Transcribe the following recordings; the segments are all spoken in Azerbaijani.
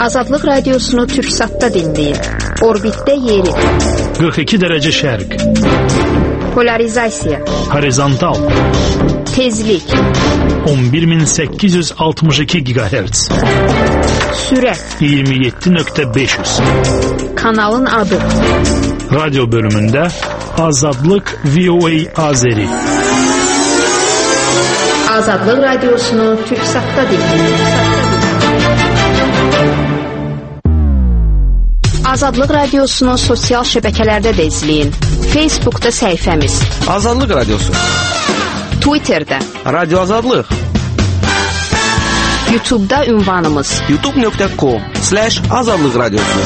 Azadlıq radiosunu Türksatda dinləyin. Orbitdə yeri. 42 dərəcə şərq. Polarizasiya. Horizontal. Tezlik. 11862 GHz. Sürət. 27.500. Kanalın adı. Radyo bölümündə Azadlıq VOA Azeri. Azadlıq radiosunu Türksatda dinləyin. Azadlıq radiosunu sosial şəbəkələrdə də izləyin. Facebookda səhifəmiz Azadlıq radiosu, Twitterdə Radio Azadlıq, YouTube'da ünvanımız youtube.com/azadlıq radiosu.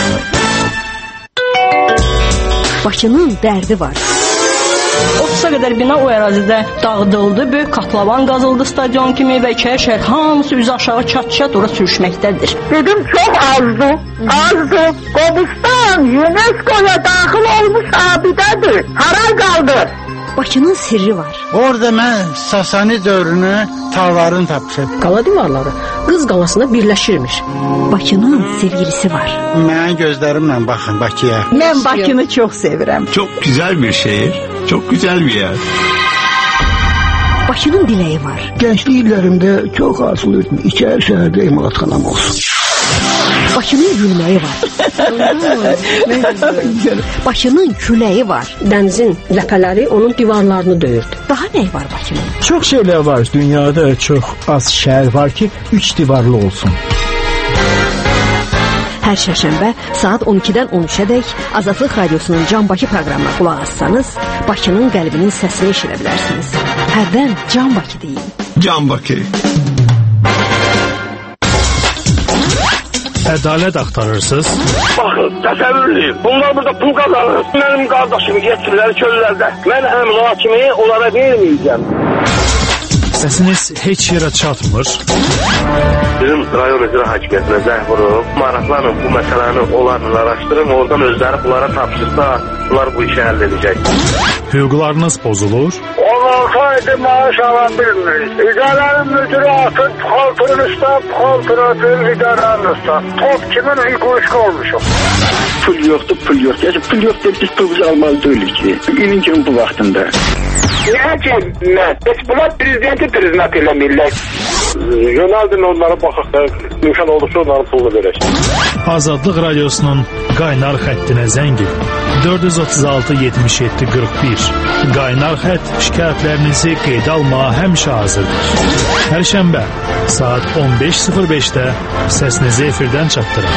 Bakının dərdi var. 30'a qədər bina o ərazidə dağıdıldı, böyük katlavan qazıldı stadion kimi və içəri şəhər hamısı üzü aşağı çat-çat ora sürüşməkdədir. Dedim çox azdı. Qobustan UNESCO'ya daxil olmuş abidədir. Haray qaldı. Bakının sirri var. Orada mən Sasani dövrünü tağlarını tapmışam. Qala divarları Qız qalasına birləşirmiş. Bakının sevgilisi var. Mənim gözlərimlə baxın Bakıya. Mən Bakını çox sevirəm. Çok güzel bir şehir, çok güzel bir yer. Bakının diləyi var. Gençlik illərimdə çox arzulayırdım. İçəri şəhərdə emalatxanam olsun. Bakının gülməyi var. Bakının küləyi var. Dənizin ləpələri onun divarlarını döyürdü. Daha nə var Bakının? Çox şeylər var. Dünyada çox az şəhər var ki, 3 divarlı olsun. Hər şəhərşənbə saat 12-dən 13-ədək Azadlıq radiosunun Can Bakı proqramına qulaq assanız, Bakının qəlbinin səsini eşidə bilərsiniz. Hərdən Can Bakı deyin. Can Bakı. Ədalət axtarırsınız? Baxın, təsəvvürlüyüm. Bunlar burada pul qazanır. Mənim qardaşımı getirirlər çöllərdə. Mən həmin o kimi onlara verməyəcəm. Səsiniz heç yerə çatmır. Bizim rayon icra hakimiyyətinə zəng vurub, maraqlanın bu məsələni onlarla araşdırın, oradan özləri bunlara tapşırsa, bunlar bu işi həll edəcək. Hüquqlarınız pozulur. 16 aydır maaş alan bilmirik. İdarənin müdürü atın, xaltının üstə, xaltın atın, idarənin üstə. Top kimin hüququşqa olmuşum. Pul yoxdur, pul yoxdur. Yəni, pul yoxdur, biz pulumuzu almalı deyilik ki. İlin kimi bu vaxtında. Niyə ki, heç bunlar prezidenti prezident eləmirlər. Yönəldin onlara baxaq da, imkan olduqca onların pulunu verək. Azadlıq radiosunun qaynar xəttinə zəng edin. 436-77-41. Qaynar xətt şikayətlərinizi qeydə almağa həmişə hazırdır. Hər şənbə saat 15:05-də səsinizi efirdən çatdırın.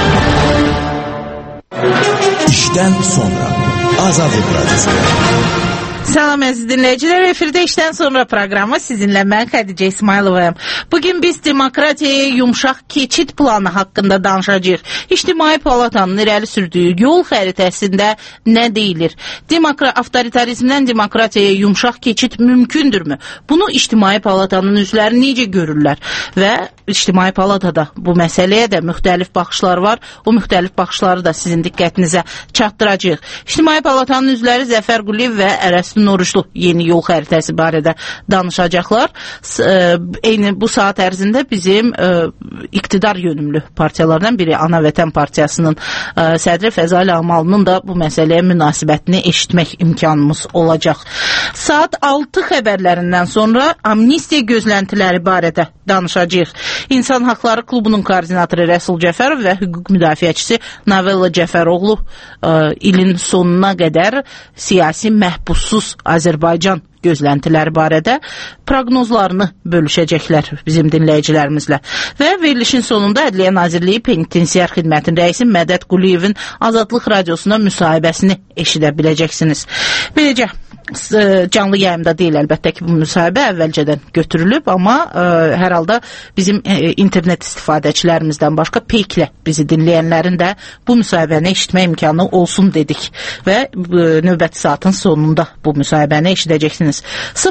İşdən sonra Azadlıq radiosu. Salam əziz dinləyicilər, efirdə işdən sonra proqramı sizinlə mən Xədicə İsmayılovayam. Bugün biz demokratiyaya yumşaq keçid planı haqqında danışacağıq. İctimai Palatanın irəli sürdüyü yol xəritəsində nə deyilir? Avtoritarizmdən demokratiyaya yumşaq keçid mümkündürmü? Bunu İctimai Palatanın üzvləri necə görürlər? Və İctimai Palatada bu məsələyə də müxtəlif baxışlar var. O müxtəlif baxışları da sizin diqqətinizə çatdıracağıq. İctimai Palatanın üzvləri Zəfər Quliyev və Ərəstun Oruclu yeni yol xəritəsi barədə danışacaqlar. Eyni bu saat ərzində bizim iqtidar yönümlü partiyalardan biri Ana Vətən Partiyasının sədri Fəzali Amalının da bu məsələyə münasibətini eşitmək imkanımız olacaq. Saat 6 xəbərlərindən sonra amnistiya gözləntiləri barədə danışacağıq. İnsan Haqları Klubunun koordinatoru Rəsul Cəfərov və hüquq müdafiəçisi Novella Cəfəroğlu ilin sonuna qədər siyasi məhbussuz Azərbaycan gözləntiləri barədə proqnozlarını bölüşəcəklər bizim dinləyicilərimizlə. Və verilişin sonunda Ədliyyə Nazirliyi Penitensiar Xidmətin rəisi Mədəd Quliyevin Azadlıq radiosuna müsahibəsini eşidə biləcəksiniz. Beləcə, canlı yayımda deyil əlbəttə ki, bu müsahibə əvvəlcədən götürülüb, amma hər halda bizim internet istifadəçilərimizdən başqa peyklə bizi dinləyənlərin də bu müsahibəni eşitmə imkanı olsun dedik və növbəti saatın sonunda bu müsahibəni eşidəcəksiniz. bilərsiniz.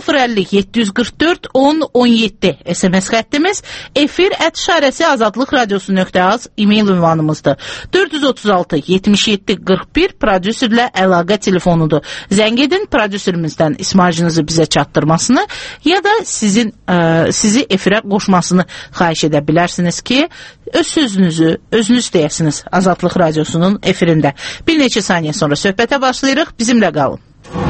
050-744-10-17 SMS xəttimiz, efir@azadlıqradiosu.az e-mail ünvanımızdır. 436-77-41 prodüserlə əlaqə telefonudur. Zəng edin, prodüserimizdən ismacınızı bizə çatdırmasını ya da sizi efirə qoşmasını xahiş edə bilərsiniz ki, öz sözünüzü özünüz deyəsiniz Azadlıq Radiosunun efirində. Bir neçə saniyə sonra söhbətə başlayırıq, bizimlə qalın.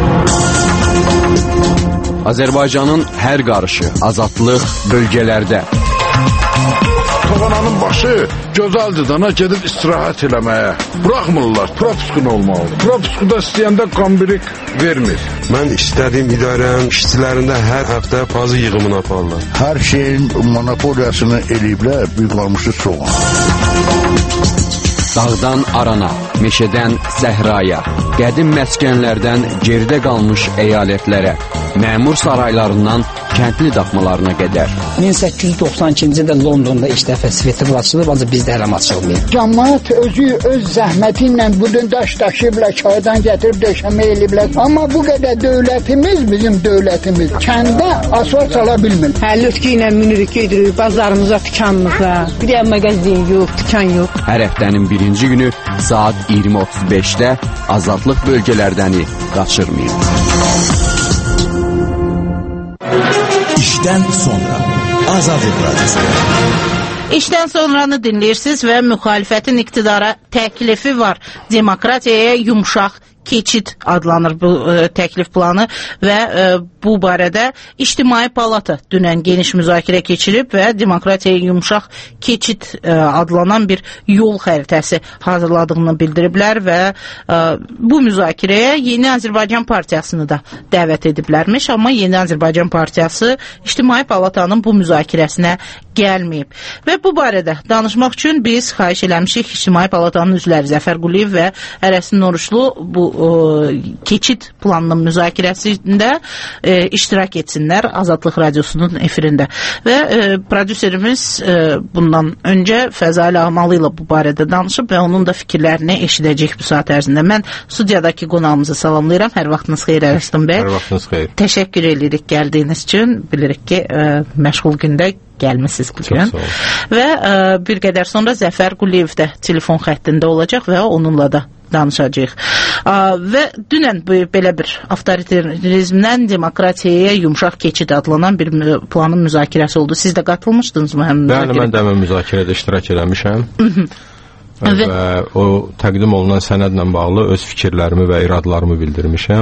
Azərbaycanın hər qarışı, azadlıq bölgələrdə. Toğananın başı gözəldir dana gedib istirahət eləməyə. Buraxmırlar, propiskun olmalıdır. Propiskuda istəyəndə qambirik vermir. Mən istədiyim idarənin işçilərində hər həftə pazı yığımını aparırlar. Hər şeyin monopoliyasını eləyiblər, büyük qalmışı çox. Dağdan arana, meşədən səhraya, qədim məskənlərdən geridə qalmış əyalətlərə, məmur saraylarından kəndli daxmalarına qədər. 1892-ci ildə Londonda ilk dəfə svetofor açılıb, ancaq bizdə hələm açılmayıb. Cəmaət özü öz zəhməti ilə budun daş daşıyıblar, çaydan gətirib döşəmə eləyiblər. Amma bu qədər dövlətimiz, bizim dövlətimiz kəndə asfalt sala bilmir. Lütki ilə minirik, gedirik bazarımıza, dükanımıza. Bir yer mağazin yox, dükan yox. Hər həftənin birinci günü saat 20:35-də azadlıq bölgələrdəni qaçırmayın. İşdən sonra Azadlıq Radiosu. İşdən sonranı dinləyirsiniz və müxalifətin iqtidara təklifi var. Demokratiyaya yumşaq keçid adlanır bu təklif planı və bu barədə İctimai Palata dünən geniş müzakirə keçirib və demokratiyaya yumşaq keçid adlanan bir yol xəritəsi hazırladığını bildiriblər və bu müzakirəyə Yeni Azərbaycan Partiyasını da dəvət ediblərmiş, amma Yeni Azərbaycan Partiyası İctimai Palatanın bu müzakirəsinə gəlməyib. Və bu barədə danışmaq üçün biz xahiş eləmişik İctimai Palatanın üzvləri Zəfər Quliyev və Ərəsin Noruşlu bu keçid planının müzakirəsində iştirak etsinlər Azadlıq Radiosunun efirində. Və prodüserimiz bundan öncə Fəzail Ağmalı ilə bu barədə danışıb və onun da fikirlərini eşidəcək bu saat ərzində. Mən studiyadakı qonağımızı salamlayıram. Hər vaxtınız xeyir Ərəstin bəy. Hər vaxtınız xeyir. Təşəkkür edirik gəldiyiniz üçün. Bilirik ki, məşğul gündə gəlmisiniz bugün. Və bir qədər sonra Zəfər Quliyev də telefon xəttində olacaq və onunla da danışacağıq. Və dünən belə bir avtoritarizmdən demokratiyaya yumşaq keçid adlanan bir planın müzakirəsi oldu. Siz də qatılmışdınızmı həmin müzakirəyə? Bəli, mən də həmin müzakirədə iştirak eləmişəm. Və o təqdim olunan sənədlə bağlı öz fikirlərimi və iradlarımı bildirmişəm.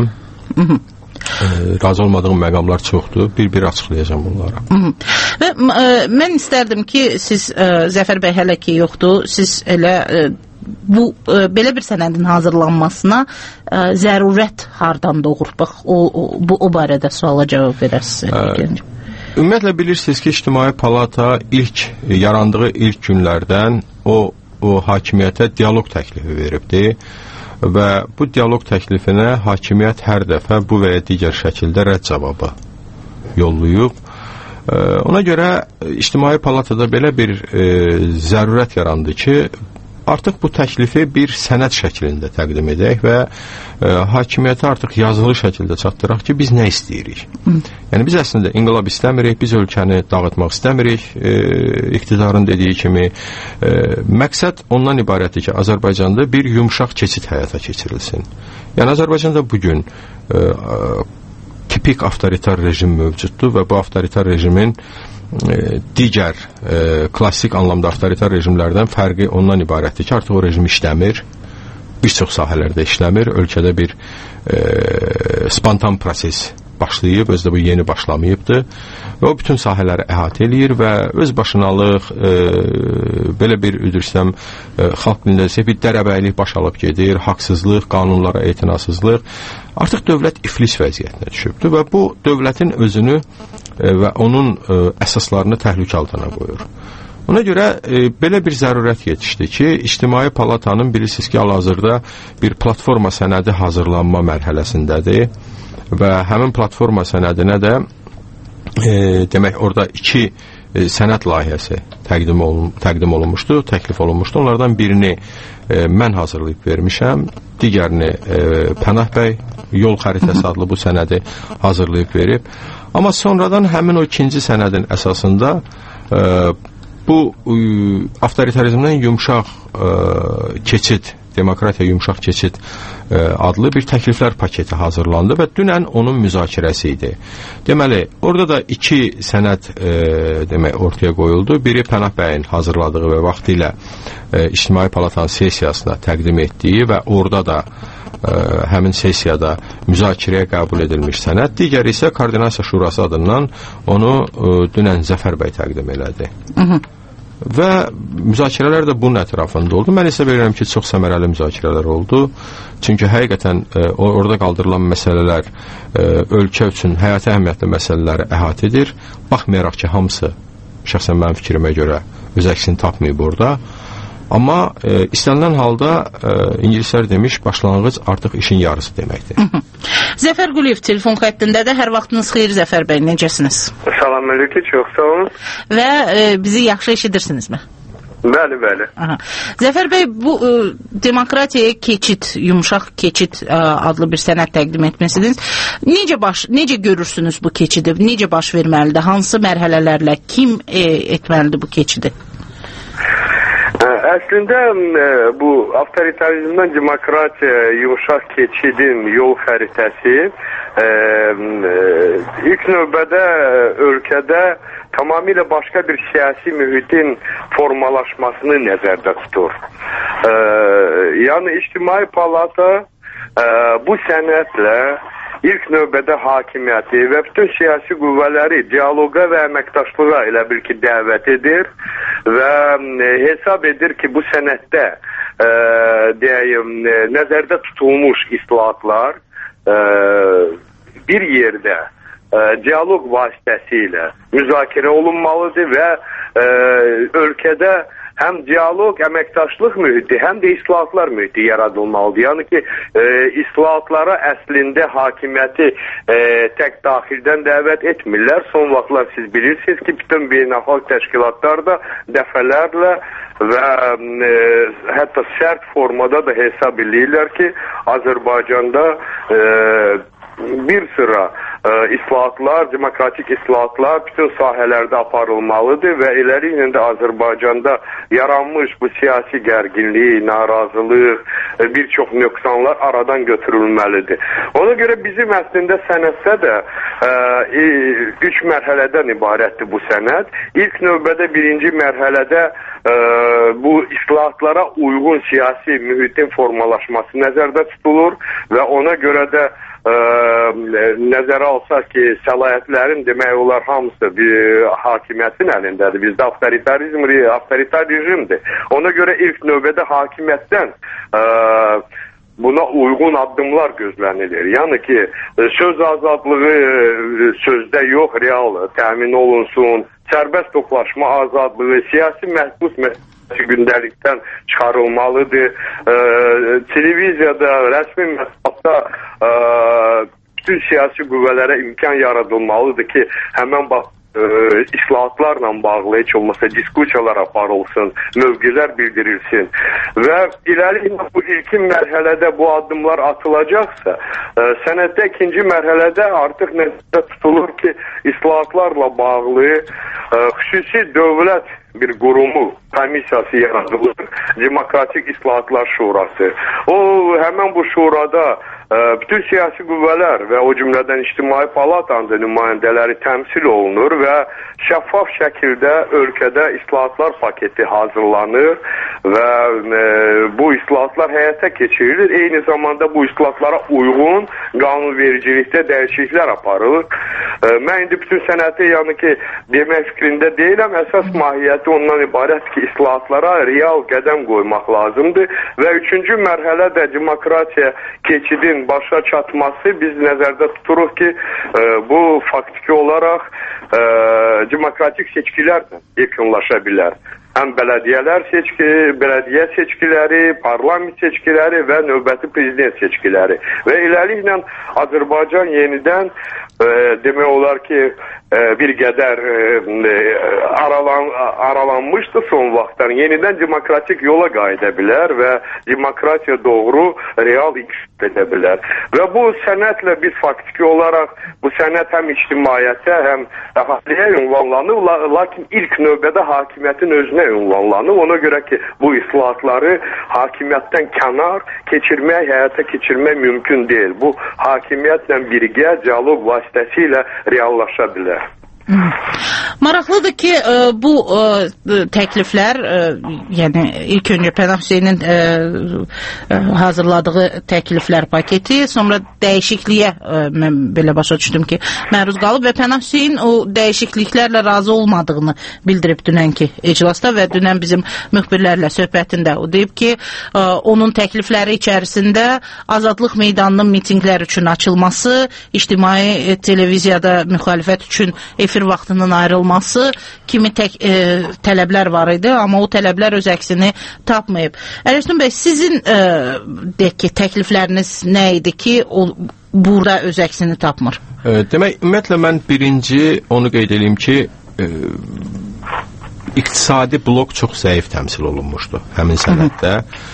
Razı olmadığım məqamlar çoxdur. Bir açıqlayacağım bunları. Və mən istərdim ki, siz Zəfər bəy hələ ki yoxdur, siz elə bu belə bir sənədin hazırlanmasına zərurət hardan doğur? Bax, o barədə suala cavab verəsiniz. Ümumiyyətlə bilirsiniz ki, İctimai Palata yarandığı ilk günlərdən o hakimiyyətə dialoq təklifi veribdi və bu dialoq təklifinə hakimiyyət hər dəfə bu və ya digər şəkildə rədd cavabı yollayıb. Ona görə İctimai Palatada belə bir zərurət yarandı ki, artıq bu təklifi bir sənəd şəklində təqdim edək və hakimiyyətə artıq yazılı şəkildə çatdıraq ki, biz nə istəyirik. Yəni biz əslində inqilab istəmirik, biz ölkəni dağıtmaq istəmirik, iqtidarın dediyi kimi. Məqsəd ondan ibarətdir ki, Azərbaycanda bir yumşaq keçid həyata keçirilsin. Yəni Azərbaycanda bugün tipik avtoritar rejim mövcuddur və bu avtoritar rejimin digər klassik anlamda avtoritar rejimlərdən fərqi ondan ibarətdir ki, artıq o rejim işləmir, bir çox sahələrdə işləmir, ölkədə bir spontan proses başlayıb, özdə bu yeni başlamayıbdır və o bütün sahələri əhatə eləyir və özbaşınalıq, belə bir üdürsəm, xalq dilində desək, bir dərəbəylik baş alıb gedir, haqsızlıq, qanunlara etinasızlıq, artıq dövlət iflis vəziyyətinə düşübdür və bu dövlətin özünü və onun əsaslarını təhlükə altına qoyur. Ona görə belə bir zərurət yetişdi ki, İctimai Palatanın bilirsiniz ki, hal-hazırda bir platforma sənədi hazırlanma mərhələsindədir və həmin platforma sənədinə də demək orada iki sənəd layihəsi təqdim olunmuşdu, təklif olunmuşdu. Onlardan birini mən hazırlayıb vermişəm, digərini Pənah bəy yol xəritəsi adlı bu sənədi hazırlayıb verib. Amma sonradan həmin o ikinci sənədin əsasında bu avtoritarizmdən yumşaq keçid, demokratiya yumşaq keçid adlı bir təkliflər paketi hazırlandı və dünən onun müzakirəsi idi. Deməli, orada da iki sənəd ortaya qoyuldu. Biri Pənah bəyin hazırladığı və vaxtilə İctimai Palatanın sessiyasına təqdim etdiyi və orada da həmin sessiyada müzakirəyə qəbul edilmiş sənəd. Digəri isə Koordinasiya Şurası adından onu dünən Zəfər bəy təqdim elədi. Və müzakirələr də bunun ətrafında oldu. Mən hesab edirəm ki, çox səmərəli müzakirələr oldu. Çünki həqiqətən orada qaldırılan məsələlər ölkə üçün həyati əhəmiyyətli məsələləri əhatə edir. Baxmayaraq ki, hamısı şəxsən mənim fikrimə görə öz əksini tapmayıb orada. Amma istənilən halda ingilislər demiş, başlanğıc artıq işin yarısı deməkdir. Zəfər Quliyev telefon xəttindədir. Hər vaxtınız xeyir Zəfər bəy, necəsiniz? Salam əleykum, çox sağ olun. Və bizi yaxşı eşidirsinizmi? Bəli, bəli. Aha. Zəfər bəy, bu demokratiyaya keçid, yumşaq keçid adlı bir sənəd təqdim etməsidiniz. Necə görürsünüz bu keçidi? Necə baş verməlidir? Hansı mərhələlərlə kim etməlidir bu keçidi? Əslində bu avtoritarizmdən demokratiya, yumşaq keçidin yol xəritəsi ilk növbədə ölkədə tamamilə başqa bir siyasi mühitin formalaşmasını nəzərdə tutur. Yəni İctimai Palata bu sənədlə ilk növbədə hakimiyyəti və bütün siyasi qüvvələri dialoqa və əməkdaşlığa elə bil ki dəvət edir və hesab edir ki, bu sənəddə deyəyim, nəzərdə tutulmuş islahatlar bir yerdə dialoq vasitəsilə müzakirə olunmalıdır və ölkədə həm dialoq, əməkdaşlıq mühiti, həm də islahatlar mühiti yaradılmalıdır. Yəni ki, islahatlara əslində hakimiyyəti tək daxildən dəvət etmirlər. Son vaxtlar siz bilirsiniz ki, bütün beynəlxalq təşkilatlar da dəfələrlə və hətta sərt formada da hesab edirlər ki, Azərbaycanda bir sıra islahatlar, demokratik islahatlar bütün sahələrdə aparılmalıdır və eləliklə də Azərbaycanda yaranmış bu siyasi gərginlik, narazılıq, bir çox nöqsanlar aradan götürülməlidir. Ona görə bizim əslində sənəddə də 3 mərhələdən ibarətdir bu sənəd. İlk növbədə birinci mərhələdə bu islahatlara uyğun siyasi mühitin formalaşması nəzərdə tutulur və ona görə də nəzərə alsaq ki, səlahiyyətlərin demək olar hamısı bir hakimiyyətin əlindədir. Bizdə avtoritar rejimdir. Ona görə ilk növbədə hakimiyyətdən buna uyğun addımlar gözlənilir. Yəni ki, söz azadlığı sözdə yox, real təmin olunsun, sərbəst toplaşma azadlığı, siyasi məhbus gündəlikdən çıxarılmalıdır. Televiziyada, rəsmi mətbuatda bütün siyasi qüvvələrə imkan yaradılmalıdır ki, həmən islahatlarla bağlı heç olmasa diskusiyalar aparılsın, mövqelər bildirilsin və irəli bu ilkin mərhələdə bu addımlar atılacaqsa, sənəddə ikinci mərhələdə artıq nəzərdə tutulur ki, islahatlarla bağlı xüsusi dövlət bir qurumu, komissiyası yaradılır, Demokratik İslahatlar Şurası. O, həmən bu şurada bütün siyasi qüvvələr və o cümlədən İctimai Palatanın da nümayəndələri təmsil olunur və şəffaf şəkildə ölkədə islahatlar paketi hazırlanır və bu islahatlar həyata keçirilir. Eyni zamanda bu islahatlara uyğun qanunvericilikdə dəyişikliklər aparılır. Mən indi bütün sənəti yəni ki, demək fikrində deyiləm. Əsas mahiyyəti ondan ibarət ki, islahatlara real qədəm qoymaq lazımdır və üçüncü mərhələ də demokratiya keçidin başa çatması biz nəzərdə tuturuq ki, bu faktiki olaraq demokratik seçkilərlə yekunlaşa bilər. Həm bələdiyyə seçkiləri, parlament seçkiləri və növbəti prezident seçkiləri. Və eləliklə Azərbaycan yenidən demək olar ki, bir qədər aralanmışdı son vaxtdan. Yenidən demokratik yola qayıda bilər və demokratiya doğru real inkişaf edə bilər. Və bu sənətlə biz faktiki olaraq bu sənət həm ictimaiyyətə, həm əhaliyə ünvanlanıb, lakin ilk növbədə hakimiyyətin özünə ünvanlanıb. Ona görə ki, bu islahatları hakimiyyətdən kənar keçirmək, həyata keçirmək mümkün deyil. Bu hakimiyyətlə birgə dialoq vasitəsilə reallaşa bilər. Maraqlıdır ki, bu təkliflər, yəni ilk öncə Pənah Hüseynin hazırladığı təkliflər paketi, sonra dəyişikliyə mən belə başa düşdüm ki, məruz qalıb və Pənah Hüseyin o dəyişikliklərlə razı olmadığını bildirib dünənki iclasda və dünən bizim müxbirlərlə söhbətində o deyib ki, onun təklifləri içərisində Azadlıq meydanının mitinqlər üçün açılması, ictimai televiziyada müxalifət üçün efir vaxtının ayrılması kimi tələblər var idi, amma o tələblər öz əksini tapmayıb. Ələkdin bəy, sizin təklifləriniz nə idi ki, burada öz əksini tapmır? Demək, ümumiyyətlə mən birinci onu qeyd edeyim ki, iqtisadi blok çox zəif təmsil olunmuşdu həmin sənəddə.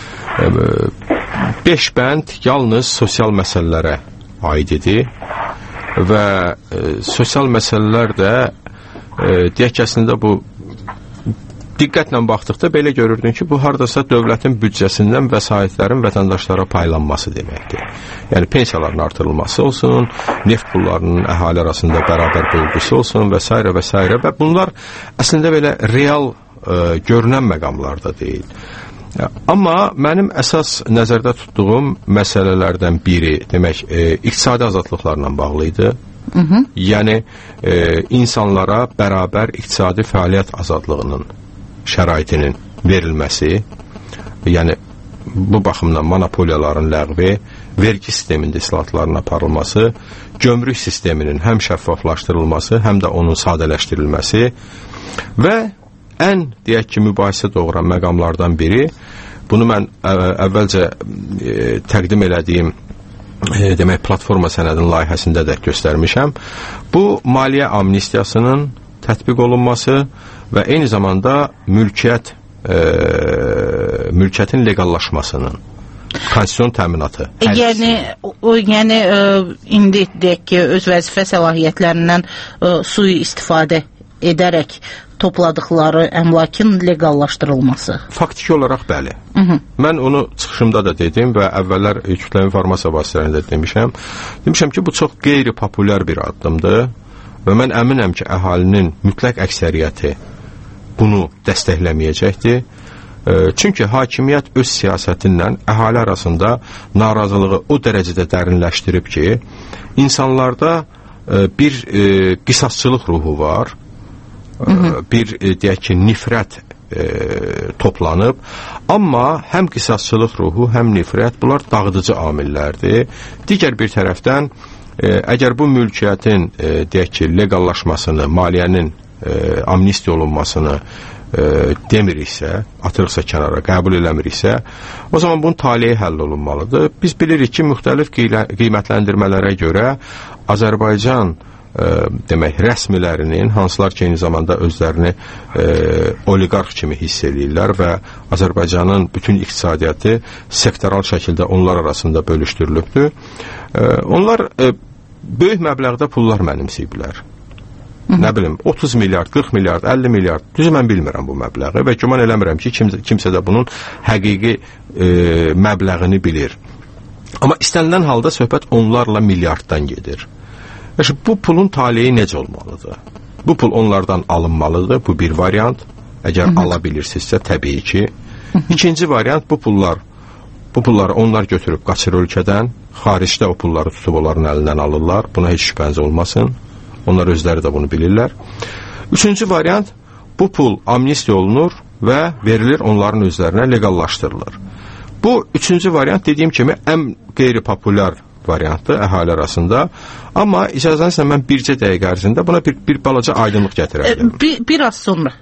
5 bənd yalnız sosial məsələlərə aid idi və sosial məsələlər də deyək ki, əslində bu diqqətlə baxdıqda belə görürdün ki, bu hardasa dövlətin büdcəsindən vəsaitlərin vətəndaşlara paylanması deməkdir. Yəni pensiyaların artırılması olsun, neft pullarının əhali arasında bərabər bölgüsü olsun və s. və s. və bunlar əslində belə real görünən məqamlarda deyil. Amma mənim əsas nəzərdə tutduğum məsələlərdən biri, demək, iqtisadi azadlıqlarla bağlı idi. Yəni, insanlara bərabər iqtisadi fəaliyyət azadlığının şəraitinin verilməsi, yəni, bu baxımdan monopoliyaların ləğvi, vergi sistemində islahatların aparılması, gömrük sisteminin həm şəffaflaşdırılması, həm də onun sadələşdirilməsi və ən, deyək ki, mübahisə doğuran məqamlardan biri, bunu mən əvvəlcə təqdim elədiyim demək, platforma sənədinin layihəsində də göstərmişəm. Bu, maliyyə amnistiyasının tətbiq olunması və eyni zamanda mülkiyyətin legallaşmasının konstitusiyon təminatı. Yəni indi deyək ki, öz vəzifə səlahiyyətlərindən sui istifadə edərək topladıqları əmlakın legallaşdırılması. Faktiki olaraq bəli. Mən onu çıxışımda da dedim və əvvəllər kütləvi informasiya vasitələrində demişəm. Demişəm ki, bu çox qeyri-populyar bir addımdır və mən əminəm ki, əhalinin mütləq əksəriyyəti bunu dəstəkləməyəcəkdir. Çünki hakimiyyət öz siyasətindən əhali arasında narazılığı o dərəcədə dərinləşdirib ki, insanlarda bir qisasçılıq ruhu var, bir, deyək ki, nifrət toplanıb, amma həm qisasçılıq ruhu, həm nifrət, bunlar dağıdıcı amillərdir. Digər bir tərəfdən, əgər bu mülkiyyətin, deyək ki, legallaşmasını, maliyyənin amnistiya olunmasını demiriksə, atırıqsa kənara, qəbul eləmiriksə, o zaman bunun taleyi həll olunmalıdır. Biz bilirik ki, müxtəlif qiymətləndirmələrə görə Azərbaycan demək, rəsmilərinin, hansılar ki, eyni zamanda özlərini oliqarx kimi hiss edirlər və Azərbaycanın bütün iqtisadiyyatı sektoral şəkildə onlar arasında bölüşdürülübdür. Onlar böyük məbləğdə pullar mənimsəyiblər. Nə bilim, 30 milyard, 40 milyard, 50 milyard, düzü mən bilmirəm bu məbləği və güman eləmirəm ki, kimsə də bunun həqiqi məbləğini bilir. Amma istənilən halda söhbət onlarla milyarddan gedir. Bu pulun taleyi necə olmalıdır? Bu pul onlardan alınmalıdır, bu bir variant. Əgər ala bilirsinizsə, təbii ki. İkinci variant, bu pulları onlar götürüb qaçır ölkədən, xaricdə o pulları tutub onların əlindən alırlar, buna heç şübhəniz olmasın. Onlar özləri də bunu bilirlər. Üçüncü variant, bu pul amnistiya olunur və verilir onların özlərinə legallaşdırılır. Bu üçüncü variant, dediyim kimi, ən qeyri-populyar variantdır əhali arasında. Amma icazənizlə mən bircə dəqiqə ərzində buna bir balaca aydınlıq gətirərdim. Biraz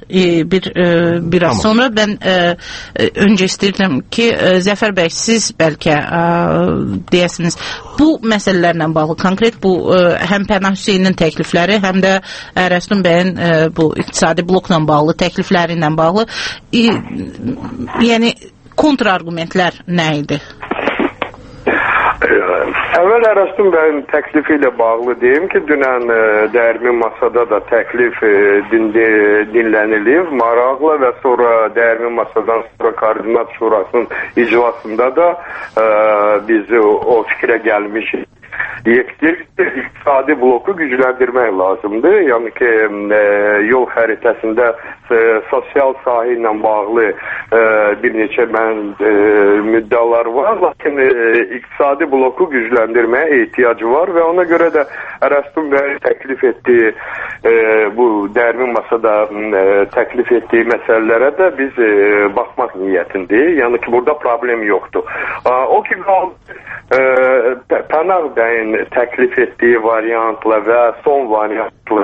sonra ben önce istedim ki Zəfər bəy, siz bəlkə deyəsiniz bu məsələlərlə bağlı konkret bu həm Pənah Hüseynin təklifləri, həm də Ərəstun bəyin bu iqtisadi blokla bağlı təklifləri ilə bağlı yəni kontrargumentlər nə idi? Əvvəl Ərəstun bəyin təklifi ilə bağlı deyim ki, dünən dəyirmi masada da təklif dinlənilib maraqla və sonra dəyirmi masadan sonra Koordinat Şurasının iclasında da biz o fikrə gəlmişik. İqtisadi bloku gücləndirmək lazımdır. Yəni ki, yol xəritəsində sosial sahə ilə bağlı bir neçə müddəalar var, lakin iqtisadi bloku gücləndirməyə ehtiyacı var və ona görə də Ərəstun bəy təklif etdiyi bu dəyirmi masada təklif etdiyi məsələlərə də biz baxmaq niyyətindəyik. Yəni ki, burada problem yoxdur. O ki, Pənah bəyin təklif etdiyi variantla və son variantla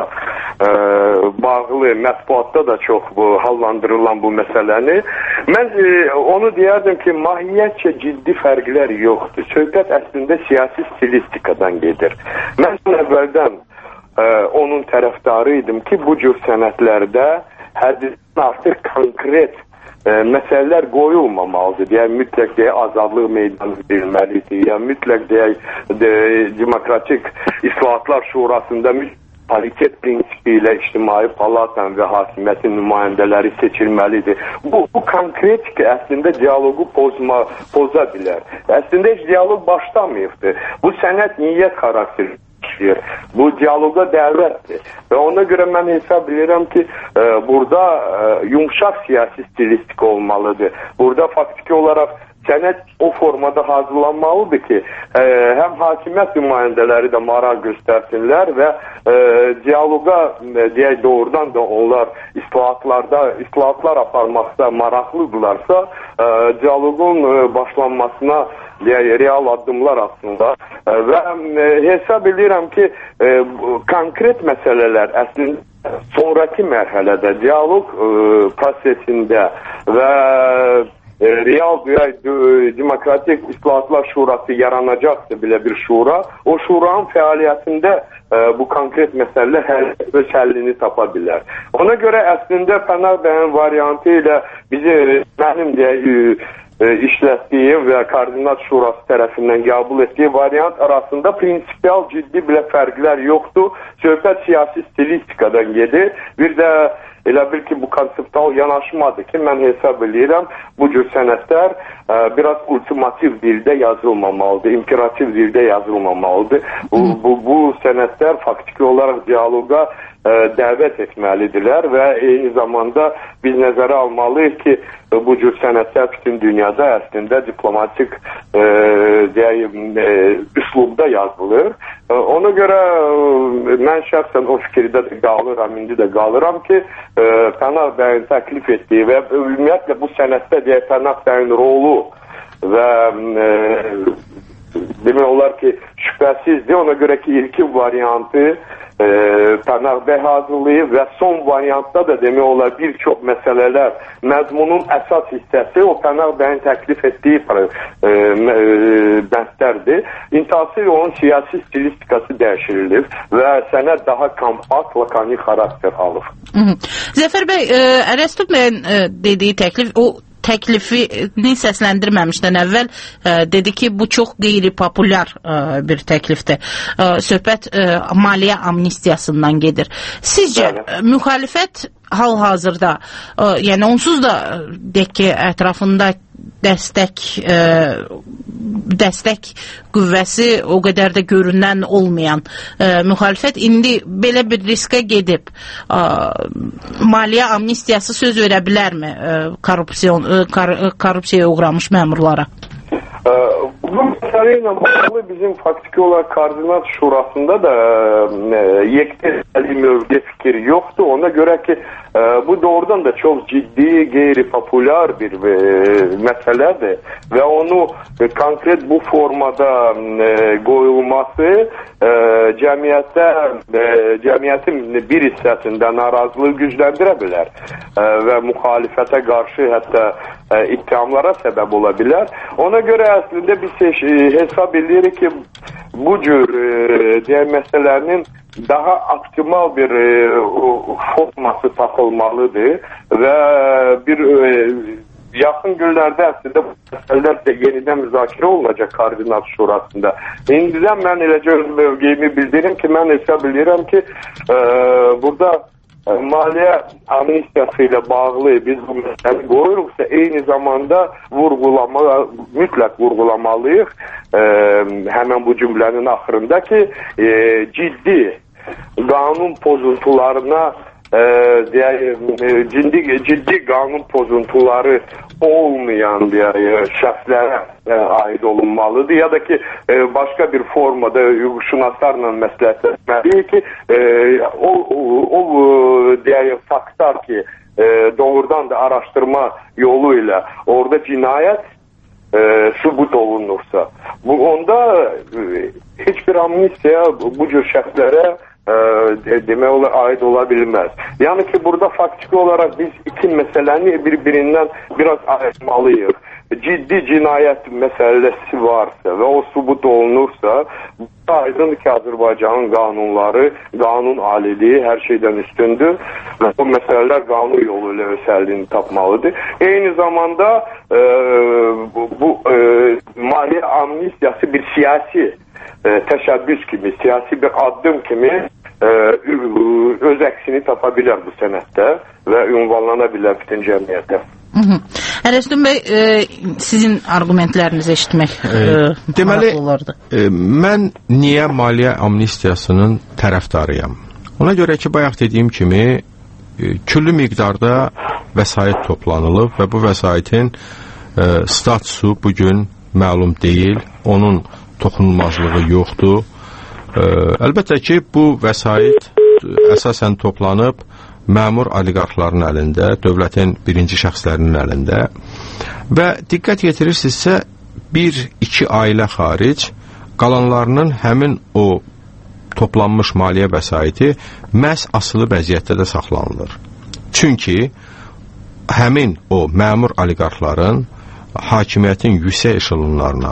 bağlı mətbuatda da çox hallandırılan bu məsələni. Mən onu deyərdim ki, mahiyyətcə ciddi fərqlər yoxdur. Söhbət əslində siyasi stilistikadan gedir. Mən əvvəldən onun tərəfdarı idim ki, bu cür sənədlərdə həddindən artıq konkret məsələlər qoyulmamalıdır. Yəni, mütləq deyək, azadlıq meydanı verilməlidir. Yəni, mütləq deyək, Demokratik İslahatlar Şurasında paritet prinsipi ilə İctimai Palatan və hakimiyyətin nümayəndələri seçilməlidir. Bu konkretik əslində dialogu poza bilər. Əslində heç dialog başlamayıbdır. Bu sənəd niyyət xarakteri. Bu dialoga dəvətdir və ona görə mən hesab edirəm ki, burada yumşaq siyasi stilistik olmalıdır. Burada faktiki olaraq sənəd o formada hazırlanmalıdır ki, həm hakimiyyət nümayəndələri də maraq göstərsinlər və dialoga deyək doğrudan da onlar islahatlar aparmaqda maraqlıdırlarsa, dialogun başlanmasına real addımlar aslında və hesab edirəm ki, konkret məsələlər əslində sonraki mərhələdə dialog prosesində və real Demokratik İslahatlar Şurası yaranacaqdır belə bir şura. O şuranın fəaliyyətində bu konkret məsələlər öz həllini tapa bilər. Ona görə əslində Pənah bəyin variantı ilə mənim deyək işlətdiyi və Koordinat Şurası tərəfindən qəbul etdiyi variant arasında prinsipial ciddi belə fərqlər yoxdur. Söhbət siyasi stilistikadan gedir. Bir də elə bil ki, bu konseptual yanaşmadır ki, mən hesab edirəm, bu cür sənədlər biraz ultimativ dildə yazılmamalıdır, imperativ dildə yazılmamalıdır. Bu sənədlər faktiki olaraq dialoga dəvət etməlidirlər və eyni zamanda biz nəzərə almalıyıq ki, bu cür sənədlər bütün dünyada əslində diplomatik üslubda yazılır. Ona görə mən şəxsən o fikirdə də qalıram, indi də qalıram ki, Pənah bəyin təklif etdiyi və ümumiyyətlə bu sənəddə deyək Pənah bəyin rolu və demək olar ki, şübhəsizdir. Ona görə ki, ilkin variantı Pənah bəy hazırlayıb və son variantda da demək olar bir çox məsələlər məzmunun əsas hissəsi o Pənah bəyin təklif etdiyi bəndlərdir. İntihası onun siyasi stilistikası dəyişirilib və sənəd daha kompakt, lakanik xarakter alır. Zəfər bəy, Ərəstun bəyin dediyi təklif, o təklifini səsləndirməmişdən əvvəl dedi ki, bu çox qeyri-populyar bir təklifdir. Söhbət maliyyə amnistiyasından gedir. Sizcə, müxalifət hal-hazırda, yəni onsuz da deyək ki, ətrafında dəstək qüvvəsi o qədər də görünən olmayan müxalifət indi belə bir riskə gedib maliyyə amnistiyası söz verə bilərmi korrupsiyaya uğramış məmurlara? Bu məsələ ilə bağlı bizim faktiki olaraq Koordinat Şurasında da yekdəstəli mövqe fikir yoxdur. Ona görə ki, bu doğrudan da çox ciddi, qeyri-populyar bir məsələdir və onu konkret bu formada qoyulması cəmiyyətin bir hissəsində narazılığı gücləndirə bilər və müxalifətə qarşı hətta ittihamlara səbəb ola bilər. Ona görə əslində biz hesab edirik ki, bu cür məsələlərinin daha optimal bir forması tapılmalıdır və bir yaxın günlərdə əslində bu məsələlər də yenidən müzakirə olunacaq Koordinat Şurasında. İndidən mən eləcə öz mövqeyimi bildirim ki, mən hesab edirəm ki, burada maliyyə amnistiyası ilə bağlı biz bu məsələni qoyuruqsa, eyni zamanda mütləq vurğulamalıyıq həmən bu cümlənin axırında ki, ciddi qanun pozuntularına ciddi qanun pozuntuları olmayan şəxslərə aid olunmalıdır ya da ki başqa bir formada hüquqşünaslarla məsləhətlənməliyik ki o faktlar ki doğrudan da araşdırma yolu ilə orada cinayət sübut olunursa onda heç bir amnistiya bu cür şəxslərə demək olar aid ola bilməz. Yəni ki, burada faktiki olaraq biz iki məsələni bir-birindən biraz ayırmalıyıq. Ciddi cinayət məsələsi varsa və o sübut olunursa, aydındır ki, Azərbaycanın qanunları, qanun aliliyi hər şeydən üstündür və bu məsələlər qanun yolu ilə öz həllini tapmalıdır. Eyni zamanda bu maliyyə amnistiyası bir siyasi təşəbbüs kimi, siyasi bir addım kimi öz əksini tapa bilər bu sənətdə və ünvanlana bilər bütün cəmiyyətdə. Ərəstun bəy, sizin argumentlərinizi eşitmək deməli, mən niyə maliyyə amnistiyasının tərəfdarıyam? Ona görə ki, bayaq dediyim kimi, küllü miqdarda vəsait toplanılıb və bu vəsaitin statusu bugün məlum deyil, onun toxunulmazlığı yoxdur. Əlbəttə ki, bu vəsait əsasən toplanıb məmur oliqarxların əlində, dövlətin birinci şəxslərinin əlində və diqqət yetirirsinizsə, 1-2 ailə xaric qalanlarının həmin o toplanmış maliyyə vəsaiti məhz asılı vəziyyətdə də saxlanılır. Çünki həmin o məmur oliqarxların hakimiyyətin yüksək eşelonlarına,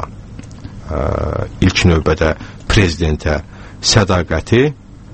ilk növbədə prezidentə sədaqəti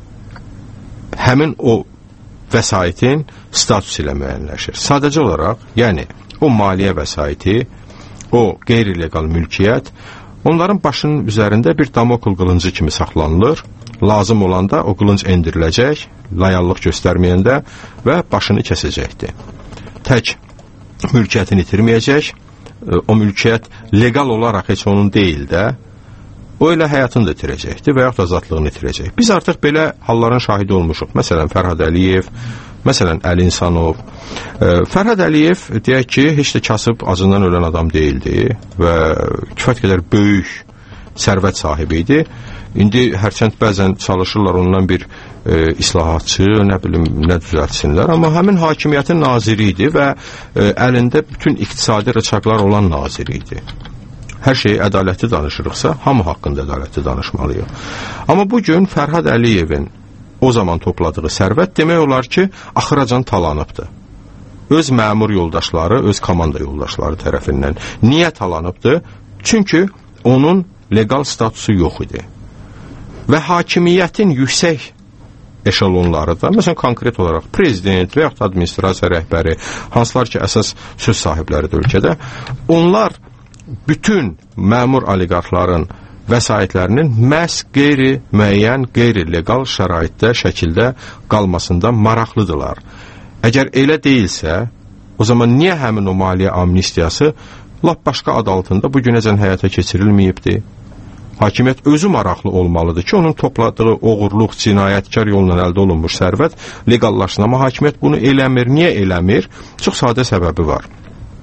həmin o vəsaitin statusu ilə müəyyənləşir. Sadəcə olaraq, yəni o maliyyə vəsaiti, o qeyri-legal mülkiyyət, onların başının üzərində bir damokl qılıncı kimi saxlanılır. Lazım olanda o qılınc endiriləcək, layallıq göstərməyəndə və başını kəsəcəkdir. Tək mülkiyyətini itirməyəcək, o mülkiyyət legal olaraq heç onun deyil də, o elə həyatını da itirəcəkdir və yaxud azadlığını itirəcək. Biz artıq belə halların şahidi olmuşuq. Məsələn, Fərhad Əliyev, məsələn, Əli İnsanov. Fərhad Əliyev, deyək ki, heç də kasıb acından ölən adam deyildi və kifayət qədər böyük sərvət sahibi idi. İndi hərçənd bəzən çalışırlar ondan bir islahatçı, nə bilim, nə düzəltsinlər, amma həmin hakimiyyətin naziri idi və əlində bütün iqtisadi rıçaqlar olan naziri idi. Hər şeyi ədalətli danışırıqsa, hamı haqqında ədalətli danışmalıyıq. Amma bugün Fərhad Əliyevin o zaman topladığı sərvət demək olar ki, axıracan talanıbdır. Öz məmur yoldaşları, öz komanda yoldaşları tərəfindən. Niyə talanıbdır? Çünki onun legal statusu yox idi. Və hakimiyyətin yüksək eşelonları da, məsələn, konkret olaraq prezident və yaxud administrasiya rəhbəri, hansılar ki, əsas söz sahibləridir ölkədə, onlar bütün məmur oliqarxların vəsaitlərinin məhz qeyri-müəyyən, qeyri-legal şəraitdə, şəkildə qalmasında maraqlıdırlar. Əgər elə deyilsə, o zaman niyə həmin o maliyyə amnistiyası lap başqa ad altında bugünəcən həyata keçirilməyibdir? Hakimiyyət özü maraqlı olmalıdır ki, onun topladığı oğurluq, cinayətkar yolla əldə olunmuş sərvət legallaşsın. Amma hakimiyyət bunu eləmir. Niyə eləmir? Çox sadə səbəbi var.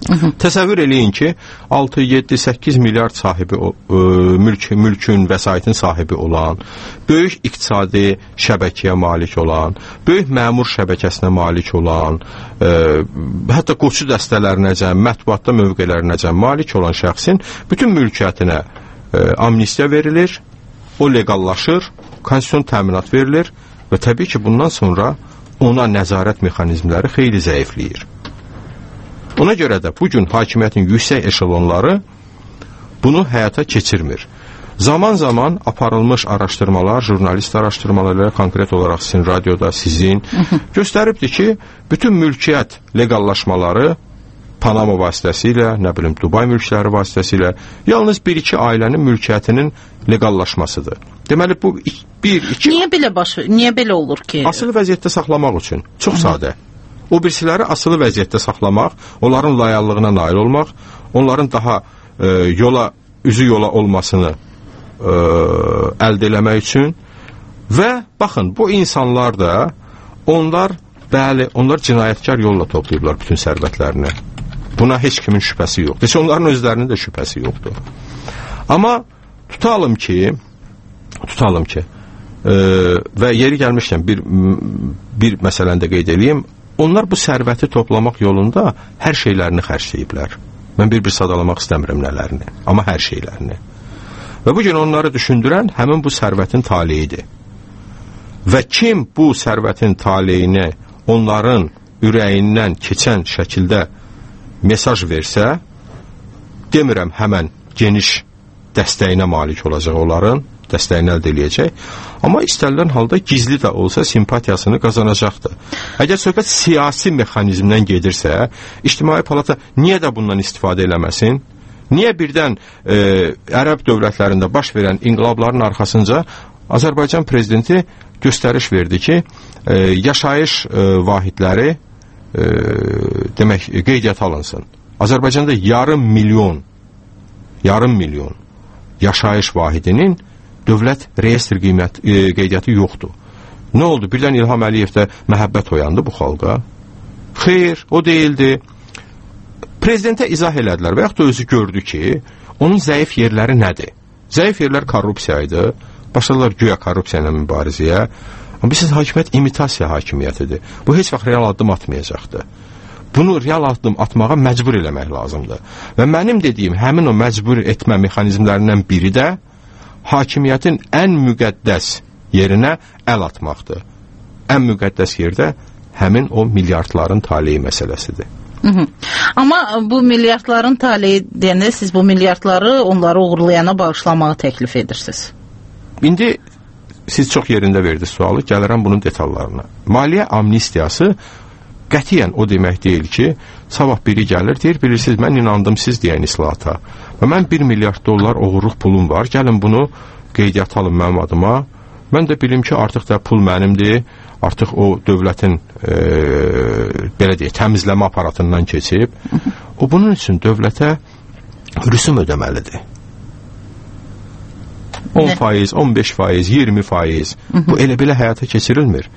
Təsəvvür eləyin ki, 6, 7, 8 milyard sahibi mülkün, vəsaitin sahibi olan, böyük iqtisadi şəbəkəyə malik olan, böyük məmur şəbəkəsinə malik olan, hətta qoçu dəstələrinəcən, mətbuatda mövqelərinəcən malik olan şəxsin bütün mülkiyyətinə amnistiya verilir, o legallaşır, konstitusion təminat verilir və təbii ki, bundan sonra ona nəzarət mexanizmləri xeyli zəifləyir. Ona görə də bugün hakimiyyətin yüksək eşelonları bunu həyata keçirmir. Zaman-zaman aparılmış araşdırmalar, jurnalist araşdırmaları, konkret olaraq sizin radioda, sizin göstəribdir ki, bütün mülkiyyət legallaşmaları Panama vasitəsilə, nə bilim, Dubay mülkləri vasitəsilə yalnız 1-2 ailənin mülkiyyətinin legallaşmasıdır. Deməli, bu 1-2... Niyə belə olur ki? Asılı vəziyyətdə saxlamaq üçün. Çox sadə. O birisiləri asılı vəziyyətdə saxlamaq, onların layallığına nail olmaq, onların daha üzü yola olmasını əldə eləmək üçün və baxın, bu insanlar da onlar cinayətkar yolla toplayıblar bütün sərvətlərini. Buna heç kimin şübhəsi yoxdur. Heç onların özlərinin də şübhəsi yoxdur. Amma tutalım ki və yeri gəlmişkən bir məsələni də qeyd edeyim. Onlar bu sərvəti toplamaq yolunda hər şeylərini xərcləyiblər. Mən bir sadalamaq istəmirəm nələrini, amma hər şeylərini. Və bugün onları düşündürən həmin bu sərvətin taleyidir. Və kim bu sərvətin taleyini onların ürəyindən keçən şəkildə mesaj versə, demirəm həmən geniş dəstəyinə malik olacaq onların, dəstəyini əldə eləyəcək, amma istənilən halda gizli də olsa simpatiyasını qazanacaqdır. Əgər söhbət siyasi mexanizmdən gedirsə, İctimai Palata niyə də bundan istifadə eləməsin? Niyə birdən ərəb dövlətlərində baş verən inqilabların arxasınca Azərbaycan prezidenti göstəriş verdi ki, yaşayış vahidləri demək qeydiyyata alınsın. Azərbaycanda yarım milyon yaşayış vahidinin dövlət reyestr qeydiyyatı yoxdur. Nə oldu? Birdən İlham Əliyevdə məhəbbət oyandı bu xalqa. Xeyr, o deyildi. Prezidentə izah elədilər və yaxud da özü gördü ki, onun zəif yerləri nədir? Zəif yerlər korrupsiya idi. Başladılar güya korrupsiya ilə mübarizəyə. Amma bilirsiniz, hakimiyyət imitasiya hakimiyyətidir. Bu heç vaxt real addım atmayacaqdır. Bunu real addım atmağa məcbur eləmək lazımdır. Və mənim dediyim həmin o məcbur etmə mexanizmlərindən biri də hakimiyyətin ən müqəddəs yerinə əl atmaqdır. Ən müqəddəs yerdə həmin o milyardların taleyi məsələsidir. Amma bu milyardların taleyi deyəndə siz bu milyardları onları uğurlayana bağışlamağı təklif edirsiniz. İndi siz çox yerində verdiniz sualı, gəlirəm bunun detallarına. Maliyyə amnistiyası qətiyyən o demək deyil ki, sabah biri gəlir, deyir, bilirsiniz, mən inandım siz deyən islahata və mən 1 milyard dollar oğurluq pulum var, gəlin bunu qeydiyyata alın mənim adıma, mən də bilim ki, artıq da pul mənimdir, artıq o dövlətin belə deyək, təmizləmə aparatından keçib, o bunun üçün dövlətə rüsum ödəməlidir. 10%, 15%, 20%, bu elə belə həyata keçirilmir.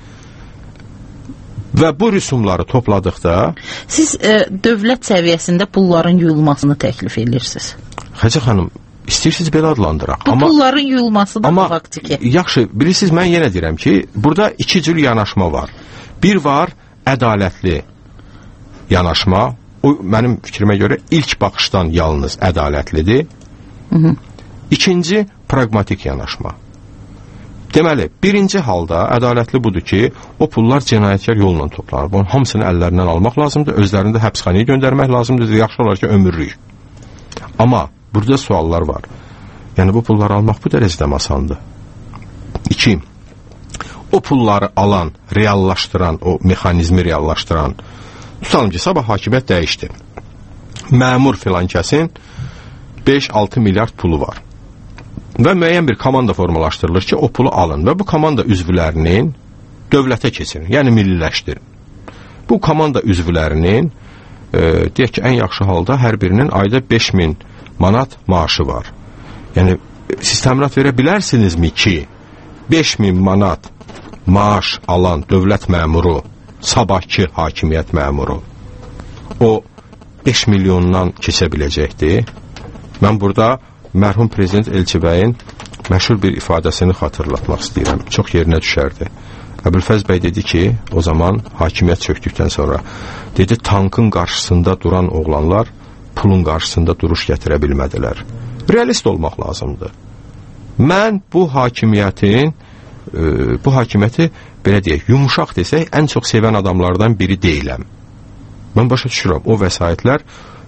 Və bu rüsumları topladıqda... Siz dövlət səviyyəsində pulların yuyulmasını təklif edirsiniz. Xəcə xanım, istəyirsiniz belə adlandıraq. Bu pulların yuyulması da faktiki. Yaxşı, bilirsiniz, mən yenə deyirəm ki, burada iki cür yanaşma var. Bir var, ədalətli yanaşma. O, mənim fikrimə görə ilk baxışdan yalnız ədalətlidir. İkinci, pragmatik yanaşma. Deməli, birinci halda ədalətli budur ki, o pullar cinayətkar yolla toplanır. Bunun hamısını əllərindən almaq lazımdır, özlərini də həbsxanaya göndərmək lazımdır, yaxşı olar ki, ömürlük. Amma burada suallar var. Yəni, bu pulları almaq bu dərəcədə asandır. 2. O pulları alan, reallaşdıran, o mexanizmi reallaşdıran, tutalım ki, sabah hakimiyyət dəyişdi. Məmur filan kəsin 5-6 milyard pulu var. Və müəyyən bir komanda formalaşdırılır ki, o pulu alın və bu komanda üzvlərinin dövlətə keçirin, yəni milliləşdirin. Bu komanda üzvlərinin deyək ki, ən yaxşı halda hər birinin ayda 5.000 manat maaşı var. Yəni, siz təminat verə bilərsinizmi ki, 5.000 manat maaş alan dövlət məmuru, sabahki hakimiyyət məmuru, o 5 milyondan keçə biləcəkdir. Mən burada mərhum prezident Elçi bəyin məşhur bir ifadəsini xatırlatmaq istəyirəm. Çox yerinə düşərdi. Əbülfəz bəy dedi ki, o zaman hakimiyyət çökdükdən sonra, dedi, tankın qarşısında duran oğlanlar pulun qarşısında duruş gətirə bilmədilər. Realist olmaq lazımdır. Mən bu hakimiyyəti belə deyək, yumuşaq desək, ən çox sevən adamlardan biri deyiləm. Mən başa düşürəm, o vəsaitlər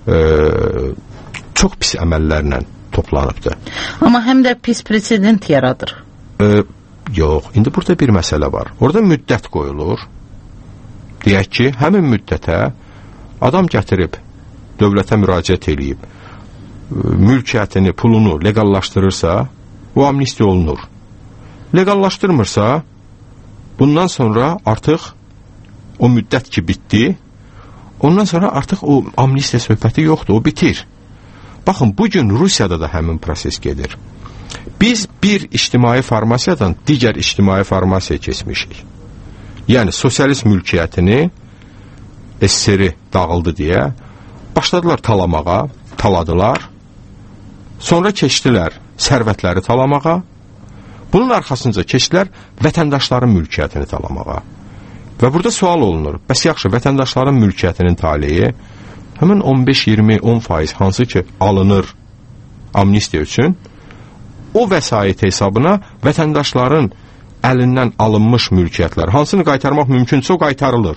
çox pis əməllərlə toplanıbdır. Amma həm də pis president yaradır. Yox, indi burada bir məsələ var. Orada müddət qoyulur. Deyək ki, həmin müddətə adam gətirib, dövlətə müraciət eləyib, mülkiyyətini, pulunu legallaşdırırsa, o amnistiya olunur. Legallaşdırmırsa, bundan sonra artıq o müddət ki bitdi, ondan sonra artıq o amnistiya söhbəti yoxdur, o bitir. Baxın, bugün Rusiyada da həmin proses gedir. Biz bir ictimai formasiyadan digər ictimai formasiyaya keçmişik. Yəni, sosialist mülkiyyətini SSR dağıldı deyə başladılar talamağa, taladılar. Sonra keçdilər sərvətləri talamağa. Bunun arxasınca keçdilər vətəndaşların mülkiyyətini talamağa. Və burada sual olunur. Bəs yaxşı, vətəndaşların mülkiyyətinin taleyi həmin 15-20-10% hansı ki alınır amnistiya üçün, o vəsait hesabına vətəndaşların əlindən alınmış mülkiyyətlər, hansını qaytarmaq mümkünsə o qaytarılır.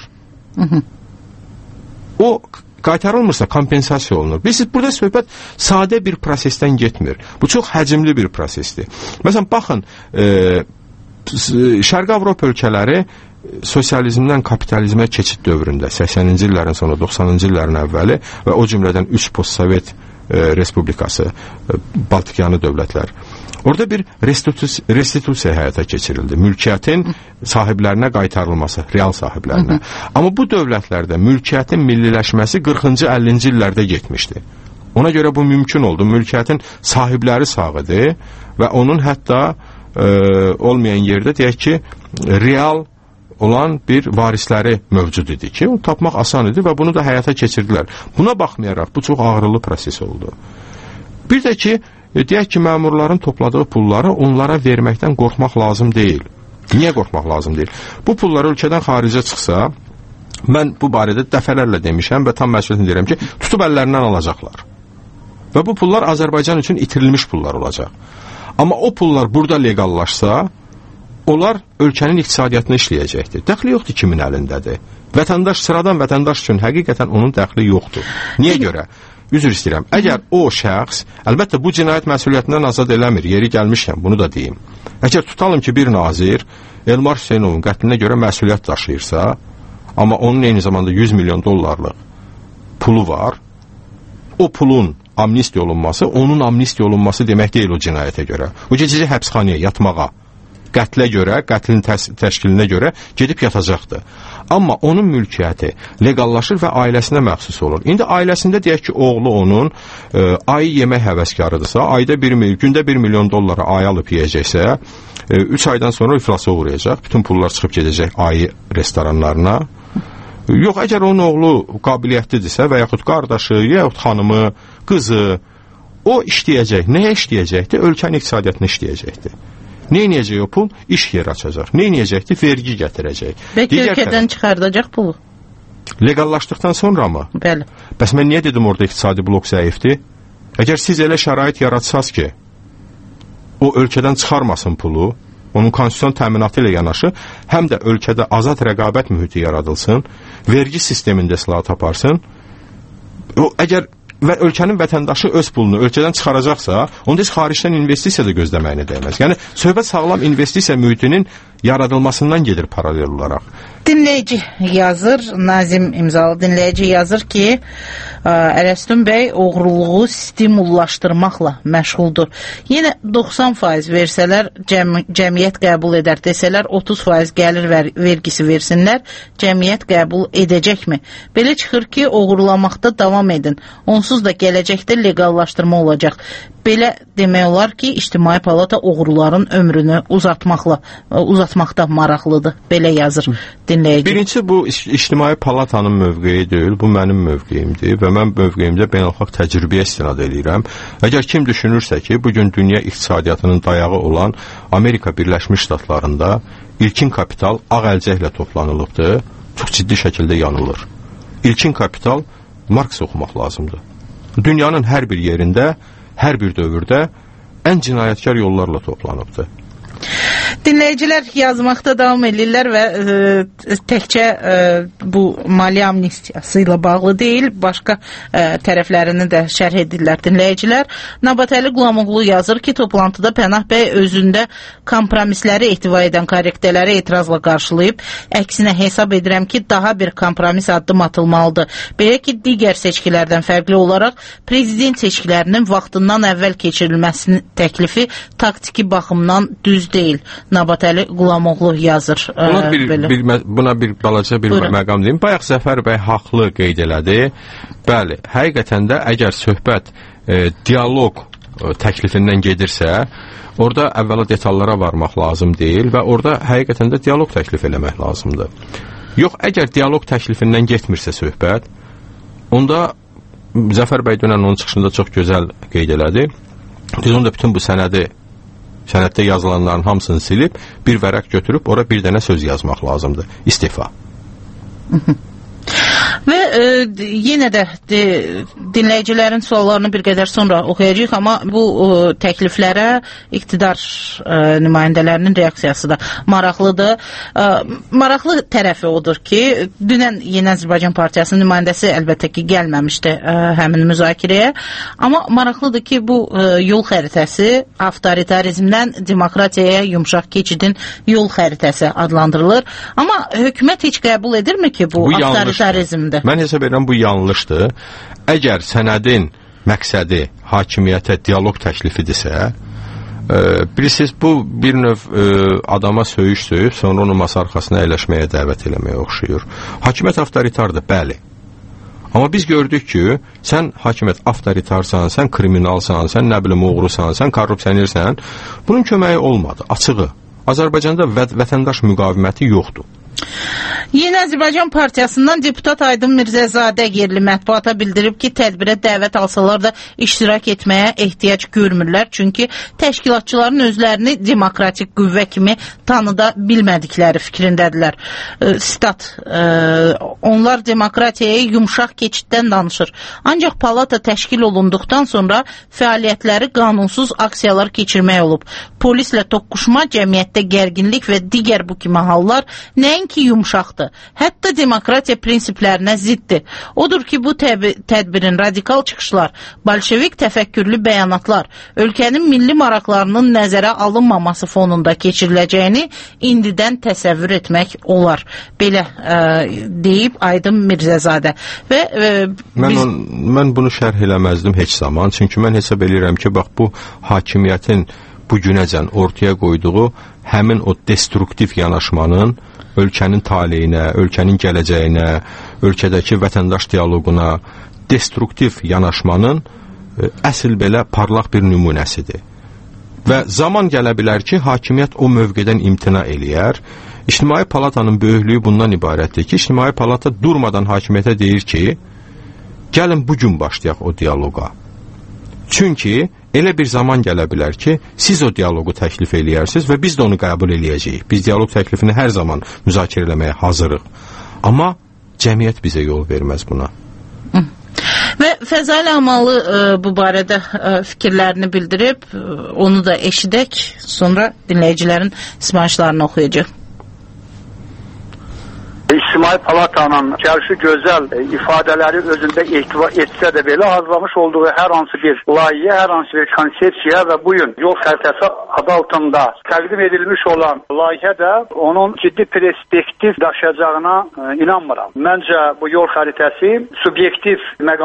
O qaytarılmırsa kompensasiya olunur. Bilirsiniz, burada söhbət sadə bir prosesdən getmir. Bu çox həcmli bir prosesdir. Məsələn, baxın, Şərqi Avropa ölkələri sosializmdən kapitalizmə keçid dövründə 80-ci illərin sonra 90-cı illərin əvvəli və o cümlədən 3 postsovet respublikası, Baltikyanı dövlətlər. Orada bir restitusiya həyata keçirildi. Mülkiyyətin sahiblərinə qaytarılması, real sahiblərinə. Amma bu dövlətlərdə mülkiyyətin milliləşməsi 40-cı, 50-ci illərdə getmişdi. Ona görə bu mümkün oldu. Mülkiyyətin sahibləri sağ idi və onun hətta olmayan yerdə deyək ki, real olan bir varisləri mövcud idi ki, onu tapmaq asan idi və bunu da həyata keçirdilər. Buna baxmayaraq, bu çox ağrılı proses oldu. Bir də ki, deyək ki, məmurların topladığı pulları onlara verməkdən qorxmaq lazım deyil. Niyə qorxmaq lazım deyil? Bu pullar ölkədən xaricə çıxsa, mən bu barədə dəfələrlə demişəm və tam məsuliyyətini deyirəm ki, tutub əllərindən alacaqlar. Və bu pullar Azərbaycan üçün itirilmiş pullar olacaq. Amma o pullar burada legallaşsa, onlar ölkənin iqtisadiyyatını işləyəcəkdir. Dəxli yoxdur kimin əlindədir. Vətəndaş, sıradan vətəndaş üçün həqiqətən onun dəxli yoxdur. Niyə görə? Üzr istəyirəm. Əgər o şəxs, əlbəttə bu cinayət məsuliyyətindən azad eləmir, yeri gəlmişkən bunu da deyim. Əgər tutalım ki, bir nazir Elmar Hüseynovun qətlinə görə məsuliyyət daşıyırsa, amma onun eyni zamanda 100 milyon dollarlıq pulu var, o pulun amnistiya olunması, onun amnistiya olunması demək deyil o cinayətə görə. O gecəcə həbsxanaya, yatmağa, qətlə görə, qətlin təşkilinə görə gedib yatacaqdır. Amma onun mülkiyyəti legallaşır və ailəsinə məxsus olur. İndi ailəsində deyək ki, oğlu onun ayı yemək həvəskarıdırsa, gündə 1 milyon dollara ayı alıb yiyəcəksə, 3 aydan sonra iflasa uğrayacaq. Bütün pullar çıxıb gedəcək ayı restoranlarına. Yox, əgər onun oğlu qabiliyyətlidirsə və yaxud qardaşı, yaxud xanımı, qızı, o işləyəcək. Nəyə işləyəcəkdir? Ölkənin iqtisadiyyatını işləyəcəkdir. Neyniyəcək o pul? İş yeri açacaq. Neyniyəcəkdir? Vergi gətirəcək. Bəlkə ölkədən çıxardacaq pulu? Legallaşdıqdan sonra mı? Bəli. Bəs mən niyə dedim orada iqtisadi blok zəifdir? Əgər siz elə şərait yaratsaz ki, o ölkədən çıxarmasın pulu, onun konstitusiyon təminatı ilə yanaşı, həm də ölkədə azad rəqabət mühiti yaradılsın, vergi sistemində islahat aparsın, əgər və ölkənin vətəndaşı öz pulunu ölkədən çıxaracaqsa, onda heç xaricdən investisiya da gözləməyinə dəyməz. Yəni, söhbət sağlam investisiya mühitinin yaradılmasından gedir paralel olaraq. Dinləyici yazır, Nazim imzalı dinləyici yazır ki, Ələstun bəy oğruluğu stimullaşdırmaqla məşğuldur. Yenə 90% versələr, cəmiyyət qəbul edər desələr, 30% gəlir vergisi versinlər, cəmiyyət qəbul edəcəkmi? Belə çıxır ki, oğurlamaqda davam edin. Onsuz da gələcəkdə legallaşdırma olacaq. Belə demək olar ki, İctimai Palata oğruların ömrünü uzatmaq yaratmaqda maraqlıdır. Belə yazır dinləyici. Birincisi, bu İctimai Palatanın mövqeyi deyil, bu mənim mövqeyimdir və mən mövqeyimdə beynəlxalq təcrübəyə istinad edirəm. Əgər kim düşünürsə ki, bugün dünya iqtisadiyyatının dayağı olan Amerika Birləşmiş Ştatlarında ilkin kapital ağ əlcəklə toplanılıbdır, çox ciddi şəkildə yanılır. İlkin kapital Marks oxumaq lazımdır. Dünyanın hər bir yerində, hər bir dövrdə ən cinayətkar yollarla toplanıbdır. Dinləyicilər yazmaqda davam edirlər və təkcə bu maliyyə amnistiyası ilə bağlı deyil, başqa tərəflərini də şərh edirlər dinləyicilər. Nabatəli Qulamoğlu yazır ki, toplantıda Pənah bəy özündə kompromisləri ehtiva edən korrektələri etirazla qarşılayıb, əksinə hesab edirəm ki, daha bir kompromis addım atılmalıdır. Belə ki, digər seçkilərdən fərqli olaraq prezident seçkilərinin vaxtından əvvəl keçirilməsinin təklifi taktiki baxımdan düz deyil. Nabatəli Qulamoğlu yazır. Buna bir balaca bir məqam deyim. Bayaq Zəfər bəy haqlı qeyd elədi. Bəli, həqiqətən də əgər söhbət dialoq təklifindən gedirsə, orada əvvəla detallara varmaq lazım deyil və orada həqiqətən də dialoq təklif eləmək lazımdır. Yox, əgər dialoq təklifindən getmirsə söhbət, onda Zəfər bəy dünən onun çıxışında çox gözəl qeyd elədi. Biz onda bütün bu sənəddə yazılanların hamısını silib, bir vərəq götürüb, ora bir dənə söz yazmaq lazımdır. İstifa. Və yenə də dinləyicilərin suallarını bir qədər sonra oxuyacağıq, amma bu təkliflərə iqtidar nümayəndələrinin reaksiyası da maraqlıdır. Maraqlı tərəfi odur ki, dünən Yeni Azərbaycan Partiyasının nümayəndəsi əlbəttə ki, gəlməmişdi həmin müzakirəyə, amma maraqlıdır ki, bu yol xəritəsi avtoritarizmdən demokratiyaya yumşaq keçidin yol xəritəsi adlandırılır. Amma hökumət heç qəbul edirmi ki, bu avtoritarizmdir? Mən hesab edirəm, bu yanlışdır. Əgər sənədin məqsədi hakimiyyətə dialoq təklifidirsə, bilirsiniz, bu bir növ adama söyüb, sonra onu masa arxasına əyləşməyə dəvət eləməyə oxşuyur. Hakimiyyət avtoritardır, bəli. Amma biz gördük ki, sən hakimiyyət avtoritarsan, sən kriminalsan, sən nə bilim oğrusan, sən korrupsionersən, bunun köməyi olmadı, açığı. Azərbaycanda vətəndaş müqaviməti yoxdur. Yeni Azərbaycan Partiyasından deputat Aydın Mirzəzadə yerli mətbuata bildirib ki, tədbirə dəvət alsalar da iştirak etməyə ehtiyac görmürlər. Çünki təşkilatçıların özlərini demokratik qüvvə kimi tanıda bilmədikləri fikrindədirlər. Stat, onlar demokratiyaya yumşaq keçiddən danışır. Ancaq palata təşkil olunduqdan sonra fəaliyyətləri qanunsuz aksiyalar keçirmək olub. Polislə toqquşma, cəmiyyətdə gərginlik və digər bu kimi hallar nəinki yumşaqdır, hətta demokratiya prinsiplərinə ziddir. Odur ki, bu tədbirin radikal çıxışlar, bolşevik təfəkkürlü bəyanatlar, ölkənin milli maraqlarının nəzərə alınmaması fonunda keçiriləcəyini indidən təsəvvür etmək olar. Belə deyib Aydın Mirzəzadə. Və mən bunu şərh eləməzdim heç zaman, çünki mən hesab edirəm ki, bax, bu hakimiyyətin bu günəcən ortaya qoyduğu həmin o destruktiv yanaşmanın ölkənin taleyinə, ölkənin gələcəyinə, ölkədəki vətəndaş dialoquna, destruktiv yanaşmanın əsl belə parlaq bir nümunəsidir. Və zaman gələ bilər ki, hakimiyyət o mövqedən imtina eləyər. İctimai Palatanın böyüklüyü bundan ibarətdir ki, İctimai Palata durmadan hakimiyyətə deyir ki, gəlin bugün başlayaq o dialoqa. Çünki elə bir zaman gələ bilər ki, siz o dialoqu təklif eləyərsiniz və biz də onu qəbul eləyəcəyik. Biz dialoq təklifini hər zaman müzakirə eləməyə hazırıq. Amma cəmiyyət bizə yol verməz buna. Və Fəzail Amalı bu barədə fikirlərini bildirib, onu da eşidək, sonra dinləyicilərin simayişlərini oxuyacaq. İctimai Palatanın gəlişi gözəl ifadələri özündə ehtiva etsə də belə hazırlamış olduğu hər hansı bir layihə, hər hansı bir konsepsiya və bugün yol xəritəsi adı altında təqdim edilmiş olan layihə də onun ciddi perspektiv daşıyacağına inanmıram. Məncə bu yol xəritəsi subyektiv məqamlı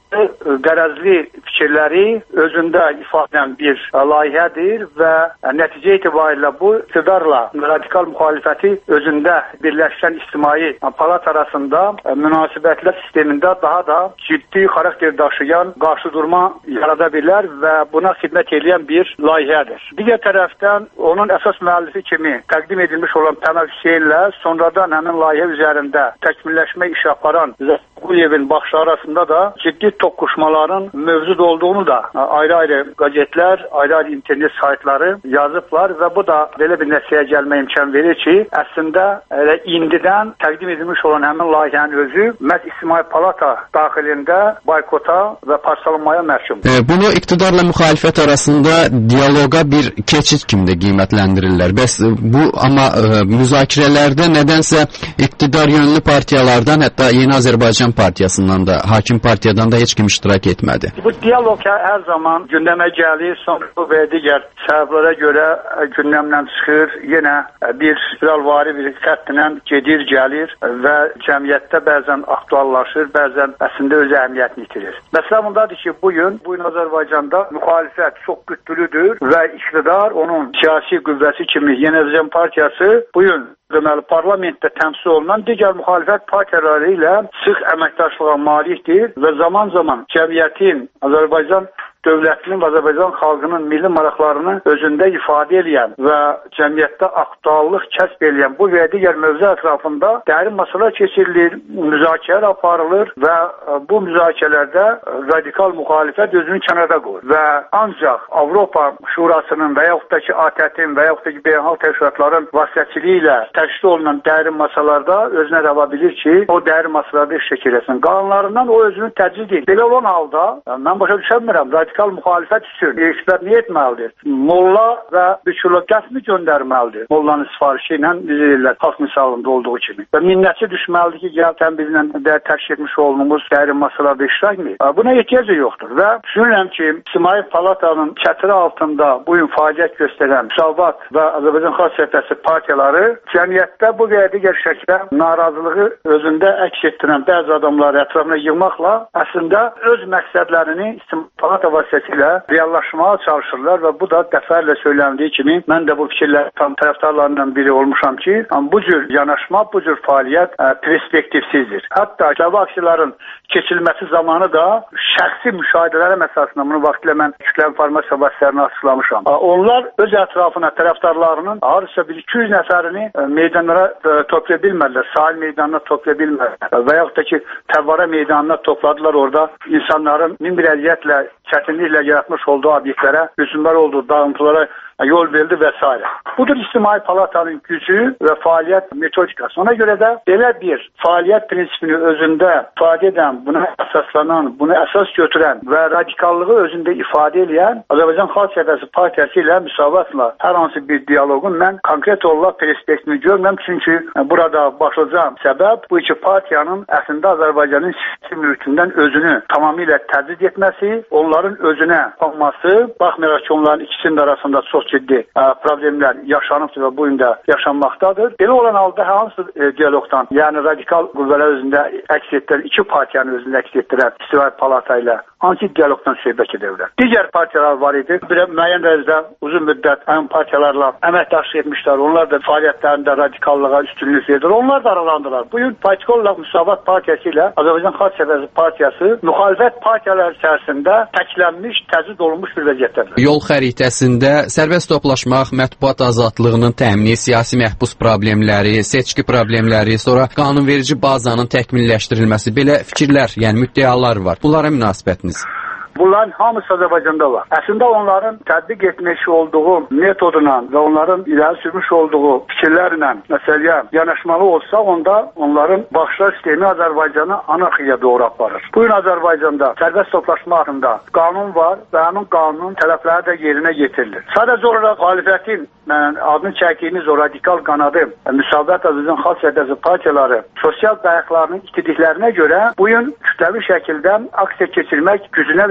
qərəzli fikirləri özündə ifadə edən bir layihədir və nəticə itibarilə bu iqtidarla radikal müxalifəti özündə birləşən ictimai palat arasında münasibətlər sistemində daha da ciddi xarakter daşıyan qarşıdurma yarada bilər və buna xidmət edən bir layihədir. Digər tərəfdən onun əsas müəllifi kimi təqdim edilmiş olan Pəmər Hüseynlə sonradan həmin layihə üzərində təkmilləşmə işi aparan Quliyevin baxışı arasında da ciddi toqquşmaların mövcud olduğunu da ayrı-ayrı qəzetlər, ayrı-ayrı internet saytları yazıblar və bu da belə bir nəticəyə gəlmə imkan verir ki, əslində indidən təqdim edilmiş olan həmin layihənin özü məhz İctimai Palata daxilində boykota və parçalanmaya məhkumdur. Bunu iqtidarla müxalifət arasında dialoqa bir keçid kimi də qiymətləndirirlər. Bəs bu amma müzakirələrdə nədənsə iqtidar yönlü partiyalardan, hətta Yeni Azərbaycan Partiyasından da, hakim partiyadan da heç kim iştirak etmədi. Bu dialoq hər zaman gündəmə gəlir, sonra və digər səbəblərə görə gündəmdən çıxır, yenə bir spiralvari bir xəttlə gedir, gəlir və cəmiyyətdə bəzən aktuallaşır, bəzən əslində öz əhəmiyyətini itirir. Məsələ bundadır ki, bugün Azərbaycanda müxalifət çox güclüdür və iqtidar onun siyasi qüvvəsi kimi Yeni Azərbaycan Partiyası bugün deməli parlamentdə təmsil olunan digər müxalifət partiyaları ilə sıx əməkdaşlığa malikdir və zaman-zaman cəmiyyətin, Azərbaycan dövlətinin və Azərbaycan xalqının milli maraqlarını özündə ifadə edən və cəmiyyətdə aktuallıq kəsb edən bu və digər mövzu ətrafında dərin məsələlər keçirilir, müzakirələr aparılır və bu müzakirələrdə radikal müxalifət özünü kənarda qoyur və ancaq Avropa Şurasının və yaxud da ki ATƏT-in və yaxud da ki beynəlxalq təşkilatların vasitəçiliyi ilə təşkil olunan dərin məsələlərdə özünə rəva bilir ki, o dərin məsələlərdə iş çəkilsin. Qanunlarından o özünü təcrid edir. Belə olan halda mən başa düşəmirəm, radikal müxalifət üçün ekspert nə etməlidir? Molla və bütçülükəsini göndərməlidir. Mollanın sifarişi ilə bizlər xalq misalında olduğu kimi. Və minnətçi düşməlidir ki, gəl sən bizlə təşkil etmiş olduğumuz dərin məsələlərdə iştirak edin. Buna ehtiyacı yoxdur və düşünürəm ki, İctimai Palatanın çətiri altında bu gün fəaliyyət göstərən Müsavat və Azərbaycan Xalq Cəbhəsi partiyaları cəmiyyətdə bu və digər şəkildə narazılığı özündə əks etdirən bəzi adamları ətrafına yığmaqla əslində öz məqsədlərini İctimai Palata vasitəsilə reallaşmağa çalışırlar və bu da dəfələrlə söyləndiyi kimi mən də bu fikirlər tam tərəfdarlarından biri olmuşam ki, bu cür yanaşma, bu cür fəaliyyət perspektivsizdir. Hətta kütləvi aksiyaların keçirilməsi zamanı da şəxsi müşahidələrim əsasında bunu vaxtilə mən kütləvi informasiya vasitələrini açıqlamışam. Onlar öz ətrafına tərəfdarlarının hardasa 200 nəfərini meydanlara toplaya bilmədilər, sahil meydanına toplaya bilmədilər və yaxud da ki Təvvara meydanına topladılar, orada insanların min bir əziyyətlə, çətinliklə yaratmış olduğu obyektlərə, hücumlar olduğu dağıntılara yol verildi və s. Budur İctimai Palatanın gücü və fəaliyyət metodikası. Ona görə də belə bir fəaliyyət prinsipini özündə ifadə edən, buna əsaslanan, bunu əsas götürən və radikallığı özündə ifadə edən Azərbaycan Xalq Cəbhəsi Partiyası ilə Müsavatla hər hansı bir dialoqun mən konkret olaraq perspektivini görmürəm. Çünki burada başlıca səbəb bu iki partiyanın əslində Azərbaycanın siyasi mühitindən özünü tamamilə təcrid etməsi, onların özünə baxması, baxmayaraq ki, onların ikisinin arasında çox ciddi problemlər yaşanıbdır və bu gün də yaşanmaqdadır. Belə olan halda hansı dialoqdan, yəni radikal qüvvələr özündə əks etdirən, iki partiyanın özündə əks etdirən İctimai Palata ilə hansı dialoqdan söhbət edirlər? Digər partiyalar var idi. Bir müəyyən dərəcədə uzun müddət həmin partiyalarla əməkdaşlıq etmişlər. Onlar da fəaliyyətlərində radikallığa üstünlük verir. Onlar da aralandılar. Bu gün politik olaraq Müsavat Partiyası ilə Azərbaycan Xalq Cəbhəsi Partiyası müxalifət partiyalar içərisində təklənmiş, təcrid olunmuş bir vəziyyətdədir. Yol xəritəsində sərbəst toplaşmaq, mətbuat azadlığının təmini, siyasi məhbus problemləri, seçki problemləri, sonra qanunverici bazanın təkmilləşdirilməsi, belə fikirlər, yəni müddəalar var. Bunlara münasibətiniz? Bunların hamısı Azərbaycanda var. Əslində onların tətbiq etmiş olduğu metodla və onların irəli sürmüş olduğu fikirlərlə məsələyə yanaşmalı olsa, onda onların baxışlar sistemi Azərbaycanı anarxiyaya doğru aparır. Bugün Azərbaycanda sərbəst toplaşma haqqında qanun var və həmin qanunun tələbləri də yerinə getirilir. Sadəcə olaraq müxalifətin adını çəkdiyimiz o radikal qanadı, Müsavat Azərbaycan Xalq Cəbhəsi partiyaları sosial dayaqlarının itirdiklərinə görə bugün kütləvi şəkildə aksiya keçirmək gücünə və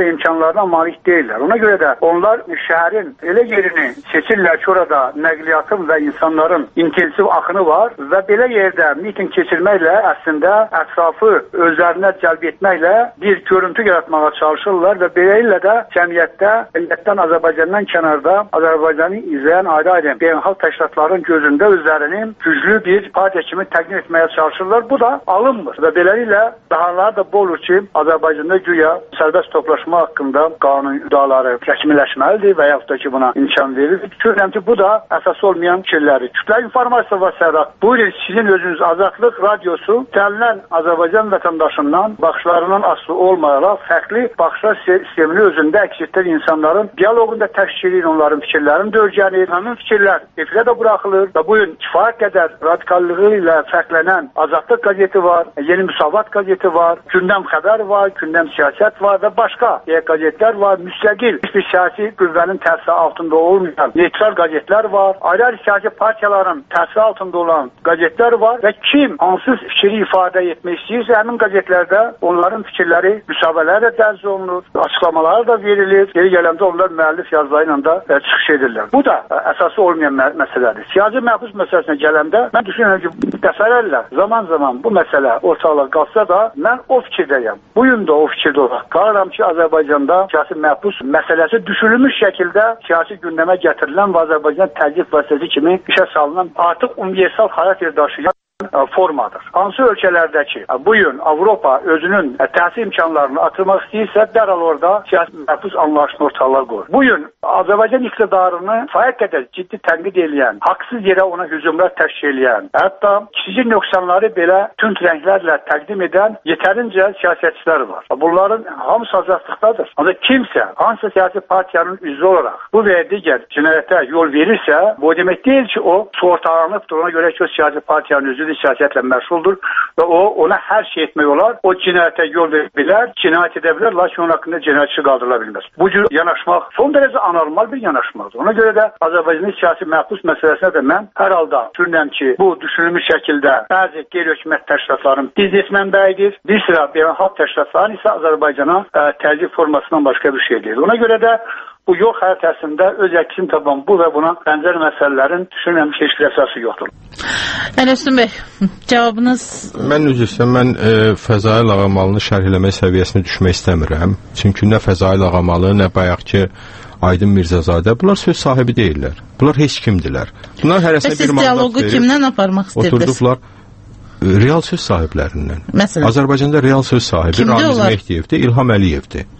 imkanlarına malik deyirlər. Ona görə də onlar şəhərin elə yerini seçirlər ki, orada nəqliyyatın və insanların intensiv axını var və belə yerdə miting keçirməklə əslində ətrafı özlərinə cəlb etməklə bir görüntü yaratmağa çalışırlar və beləliklə də cəmiyyətdə, millətdən, Azərbaycandan kənarda Azərbaycanı izləyən ayrı-ayrı beynəlxalq təşkilatların gözündə özlərinin güclü bir partiya kimi təqdim etməyə çalışırlar. Bu da alınmır və beləliklə dahalar da bu olur ki, Azərbaycanda güya sərbəst toplaşma haqqında qanun iddiaları rəsmiləşməlidir və yaxud da ki, buna imkan verilir. Düşünürəm ki, bu da əsas olmayan fikirləri. Kütlə informasiya və sərrat. Buyurun, sizin özünüz Azadlıq radiosu gələn Azərbaycan vətəndaşından baxışlarından asılı olmayaraq fərqli baxışlar sistemini özündə əks etdirən insanların dialoqunda təşkil edir, onların fikirlərini dörgənir. Həmin fikirlər efirə də buraxılır və bugün kifayət qədər radikallığı ilə fərqlənən Azadlıq qəzeti var, Yeni Müsavat qəzeti var, Gündəm xəbər var, Gündəm siyasət var və başqa qəzetlər var. Müstəqil bir siyasi qüvvənin təsiri altında olmayan neytral qəzetlər var. Ayrı-ayrı siyasi partiyaların təsiri altında olan qəzetlər var və kim hansı fikri ifadə etmək istəyirsə, həmin qəzetlərdə onların fikirləri müsahibələrlə dərc olunur, açıqlamalar da verilir. Geri gələndə onlar müəllif yazıları ilə da çıxış edirlər. Bu da əsası olmayan məsələdir. Siyasi məhbus məsələsinə gələndə mən düşünürəm ki, dəfələrlə zaman-zaman bu məsələ ortalığa qalsa da mən o fikirdəyəm. Bugün də o fikirdə olaraq qalıram ki, Azərbaycanda siyasi məhbus məsələsi düşünülmüş şəkildə siyasi gündəmə gətirilən və Azərbaycan təzyiq vasitəsi kimi işə salınan artıq universal xarakter daşıyan formadır. Hansı ölkələrdəki bugün Avropa özünün təhsil imkanlarını artırmaq istəyirsə, dərhal orada siyasi məhbus anlayışını ortalığa qoyur. Bugün Azərbaycan iqtidarını faiq qədər ciddi tənqid edən, haqsız yerə ona hücumlar təşkil edən, hətta kiçik nöqsanları belə tünd rənglərlə təqdim edən yetərincə siyasətçilər var. Bunların hamısı azadlıqdadır. Ancaq kimsə, hansı siyasi partiyanın üzvü olaraq bu və digər cinayətə yol verirsə, bu demək deyil ki, o sortalanıbdır. Ona görə ki, o siyasi partiyanın üzvü siyasətlə məşğuldur və ona hər şey etmək olar. O cinayətə yol verir bilər, cinayət edə bilər, lakin onun haqqında cinayətçi qaldırıla bilməz. Bu cür yanaşmaq son dərəcə anormal bir yanaşmadır. Ona görə də Azərbaycanın siyasi məhbus məsələsinə də mən hər halda düşünürəm ki, bu düşünülmüş şəkildə bəzi qeyri-hökumət təşkilatların biznes mənbəyidir. Bir sıra beynəlxalq təşkilatların isə Azərbaycana təzyiq formasından başqa bir şey deyil. Ona görə də bu yol xəritəsində öz əksini tapan bu və buna bənzər məsələlərin düşünürəm ki, heç bir əsası yoxdur. Ələstin bəy, cavabınız? Mən üzr istəyirəm, mən Fəzail Ağamalını şərh eləmək səviyyəsinə düşmək istəmirəm. Çünki nə Fəzail Ağamalı, nə bayaqki Aydın Mirzəzadə, bunlar söz sahibi deyirlər. Bunlar heç kimdirlər. Bunlar hərəsinə bir mandat verir. Siz dialoqu kimdən aparmaq istəyirsiniz? Oturduqlar real söz sahiblərindən. Məsələn? Azərbaycanda real söz sahibi Ramiz Mehdiyevdir, İlham Əliyevdir.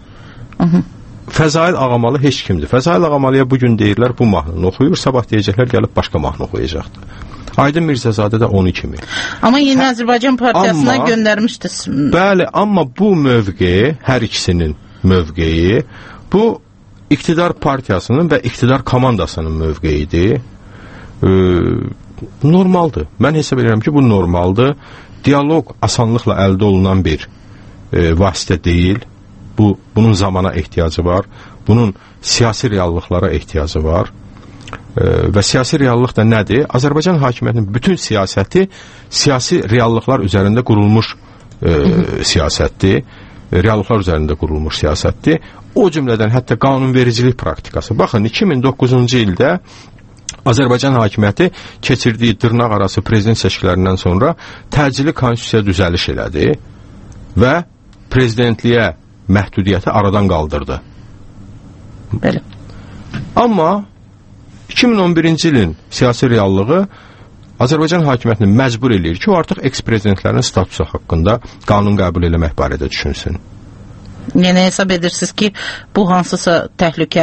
Fəzail Ağamalı heç kimdir. Fəzail Ağamalıya bugün deyirlər bu mahnını oxuyur, sabah deyəcəklər gəlib başqa mahnı oxuyacaqdır. Aydın Mirzəzadə də onu kimi. Amma Yeni Azərbaycan Partiyasına göndərmişdiniz. Bəli, amma bu mövqeyi, hər ikisinin mövqeyi, bu iqtidar partiyasının və iqtidar komandasının mövqeyidir. Normaldır. Mən hesab edirəm ki, bu normaldır. Dialoq asanlıqla əldə olunan bir vasitə deyil. Bunun zamana ehtiyacı var. Bunun siyasi reallıqlara ehtiyacı var. Və siyasi reallıq da nədir? Azərbaycan hakimiyyətinin bütün siyasəti siyasi reallıqlar üzərində qurulmuş siyasətdir. Reallıqlar üzərində qurulmuş siyasətdir. O cümlədən hətta qanunvericilik praktikası. Baxın, 2009-cu ildə Azərbaycan hakimiyyəti keçirdiyi dırnaq arası prezident seçkilərindən sonra təcili konstitusiya düzəliş elədi və prezidentliyə məhdudiyyəti aradan qaldırdı. Bəli. Amma 2011-ci ilin siyasi reallığı Azərbaycan hakimiyyətini məcbur eləyir ki, o artıq eks-prezidentlərin statusu haqqında qanun qəbul eləmək barədə düşünsün. Yəni hesab edirsiniz ki, bu hansısa təhlükə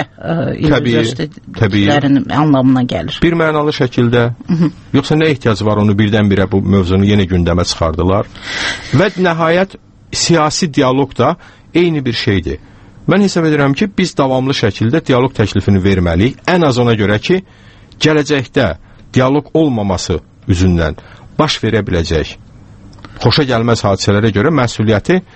ilgözlərin anlamına gəlir. Bir mənalı şəkildə. Yoxsa nə ehtiyac var onu birdən-birə bu mövzunu yenə gündəmə çıxardılar. Və nəhayət siyasi dialoq da eyni bir şeydir. Mən hesab edirəm ki, biz davamlı şəkildə dialoq təklifini verməliyik. Ən az ona görə ki, gələcəkdə dialoq olmaması üzündən baş verə biləcək xoşa gəlməz hadisələrə görə məsuliyyəti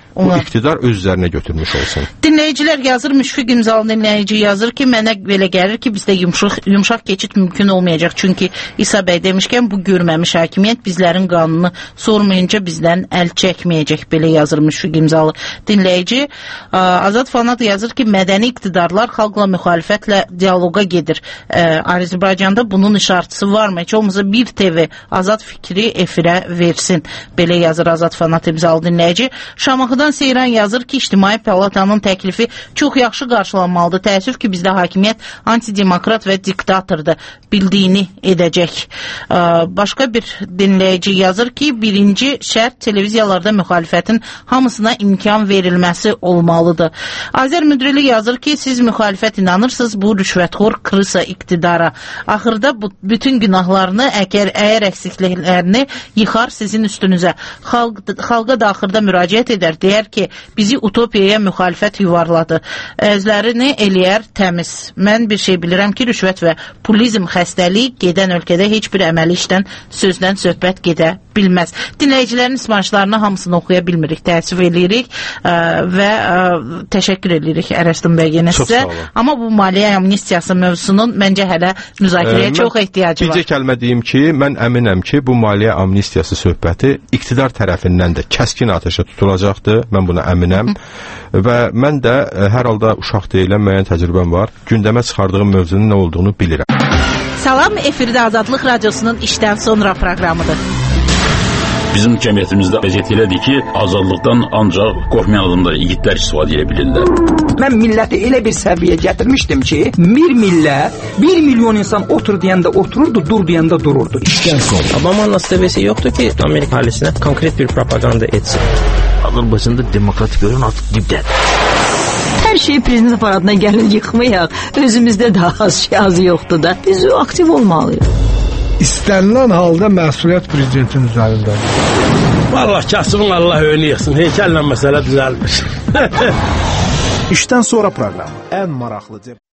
bu iqtidar öz üzərinə götürmüş olsun. Dinləyicilər yazır, Müşfiq İmzalı dinləyici yazır ki, mənə belə gəlir ki, bizdə yumşaq keçid mümkün olmayacaq. Çünki İsa bəy demişkən, bu görməmiş hakimiyyət bizlərin qanunu sormayınca bizdən əl çəkməyəcək, belə yazır Müşfiq İmzalı dinləyici. Azad Fanat yazır ki, mədəni iqtidarlar xalqla müxalifətlə dialoqa gedir. Azərbaycanda bunun işartısı varmı? Heç olmasa bir TV Azad fikri efirə versin. Belə yazır Azad Fanat İmzalı dinləyici. Şamaxıdan Seyran yazır ki, İctimai Palatanın təklifi çox yaxşı qarşılanmalıdır. Təəssüf ki, bizdə hakimiyyət antidemokrat və diktatordur. Bildiyini edəcək. Başqa bir dinləyici yazır ki, birinci şərt televiziyalarda müxalifətin hamısına imkan verilməsi olmalıdır. Azər Müdrili yazır ki, siz müxalifət inanırsınız bu rüşvətxor kırısa iqtidara. Axırda bütün günahlarını, əgər əksikliklərini yıxar sizin üstünüzə. Xalqa da axırda müraciət edər, deyər ki, bizi utopiyaya müxalifət yuvarladı. Özlərini eləyər təmiz. Mən bir şey bilirəm ki, rüşvət və pulizm xəstəliyi gedən ölkədə heç bir əməli işdən, sözdən söhbət gedə bilməz. Dinləyicilərin ismarışlarını hamısını oxuya bilmirik, təəssüf edirik və təşəkkür edirik Ərəstun bəy yenə sizə. Amma bu maliyyə amnistiyası mövzusunun məncə hələ müzakirəyə çox ehtiyacı var. Bircə kəlmə deyim ki, mən əminəm ki, bu maliyyə amnistiyası söhbəti iqtidar tərəfindən də kəskin atəşə tutulacaqdır. Mən buna əminəm. Və mən də hər halda uşaq deyiləm, müəyyən təcrübəm var. Gündəmə çıxardığım mövzunun nə olduğunu bilirəm. Salam, efirdə Azadlıq Radiosunun işdən sonra proqramıdır. Bizim cəmiyyətimizdə vəziyyət elədir ki, azadlıqdan ancaq qorxmayan adamlar, igidlər istifadə edə bilirlər. Mən milləti elə bir səviyyəyə gətirmişdim ki, bir millət, 1 milyon insan otur deyəndə otururdu, dur deyəndə dururdu. İşdən sonra. Obama'nın ASTV'si yoxdur ki, Amerika əhalisinə konkret bir propaganda etsin. Azərbaycanda demokratik görən artıq dibdədir. Hər şeyi prezident aparatına gəlin yıxmayaq. Özümüzdə də az yoxdur da. Biz aktiv olmalıyıq. İstənilən halda məsuliyyət prezidentin üzərindədir. Vallahi kasımın Allah önü yıxsın. Heykəllə məsələ düzəlmir. İşdən sonra proqramı ən maraqlı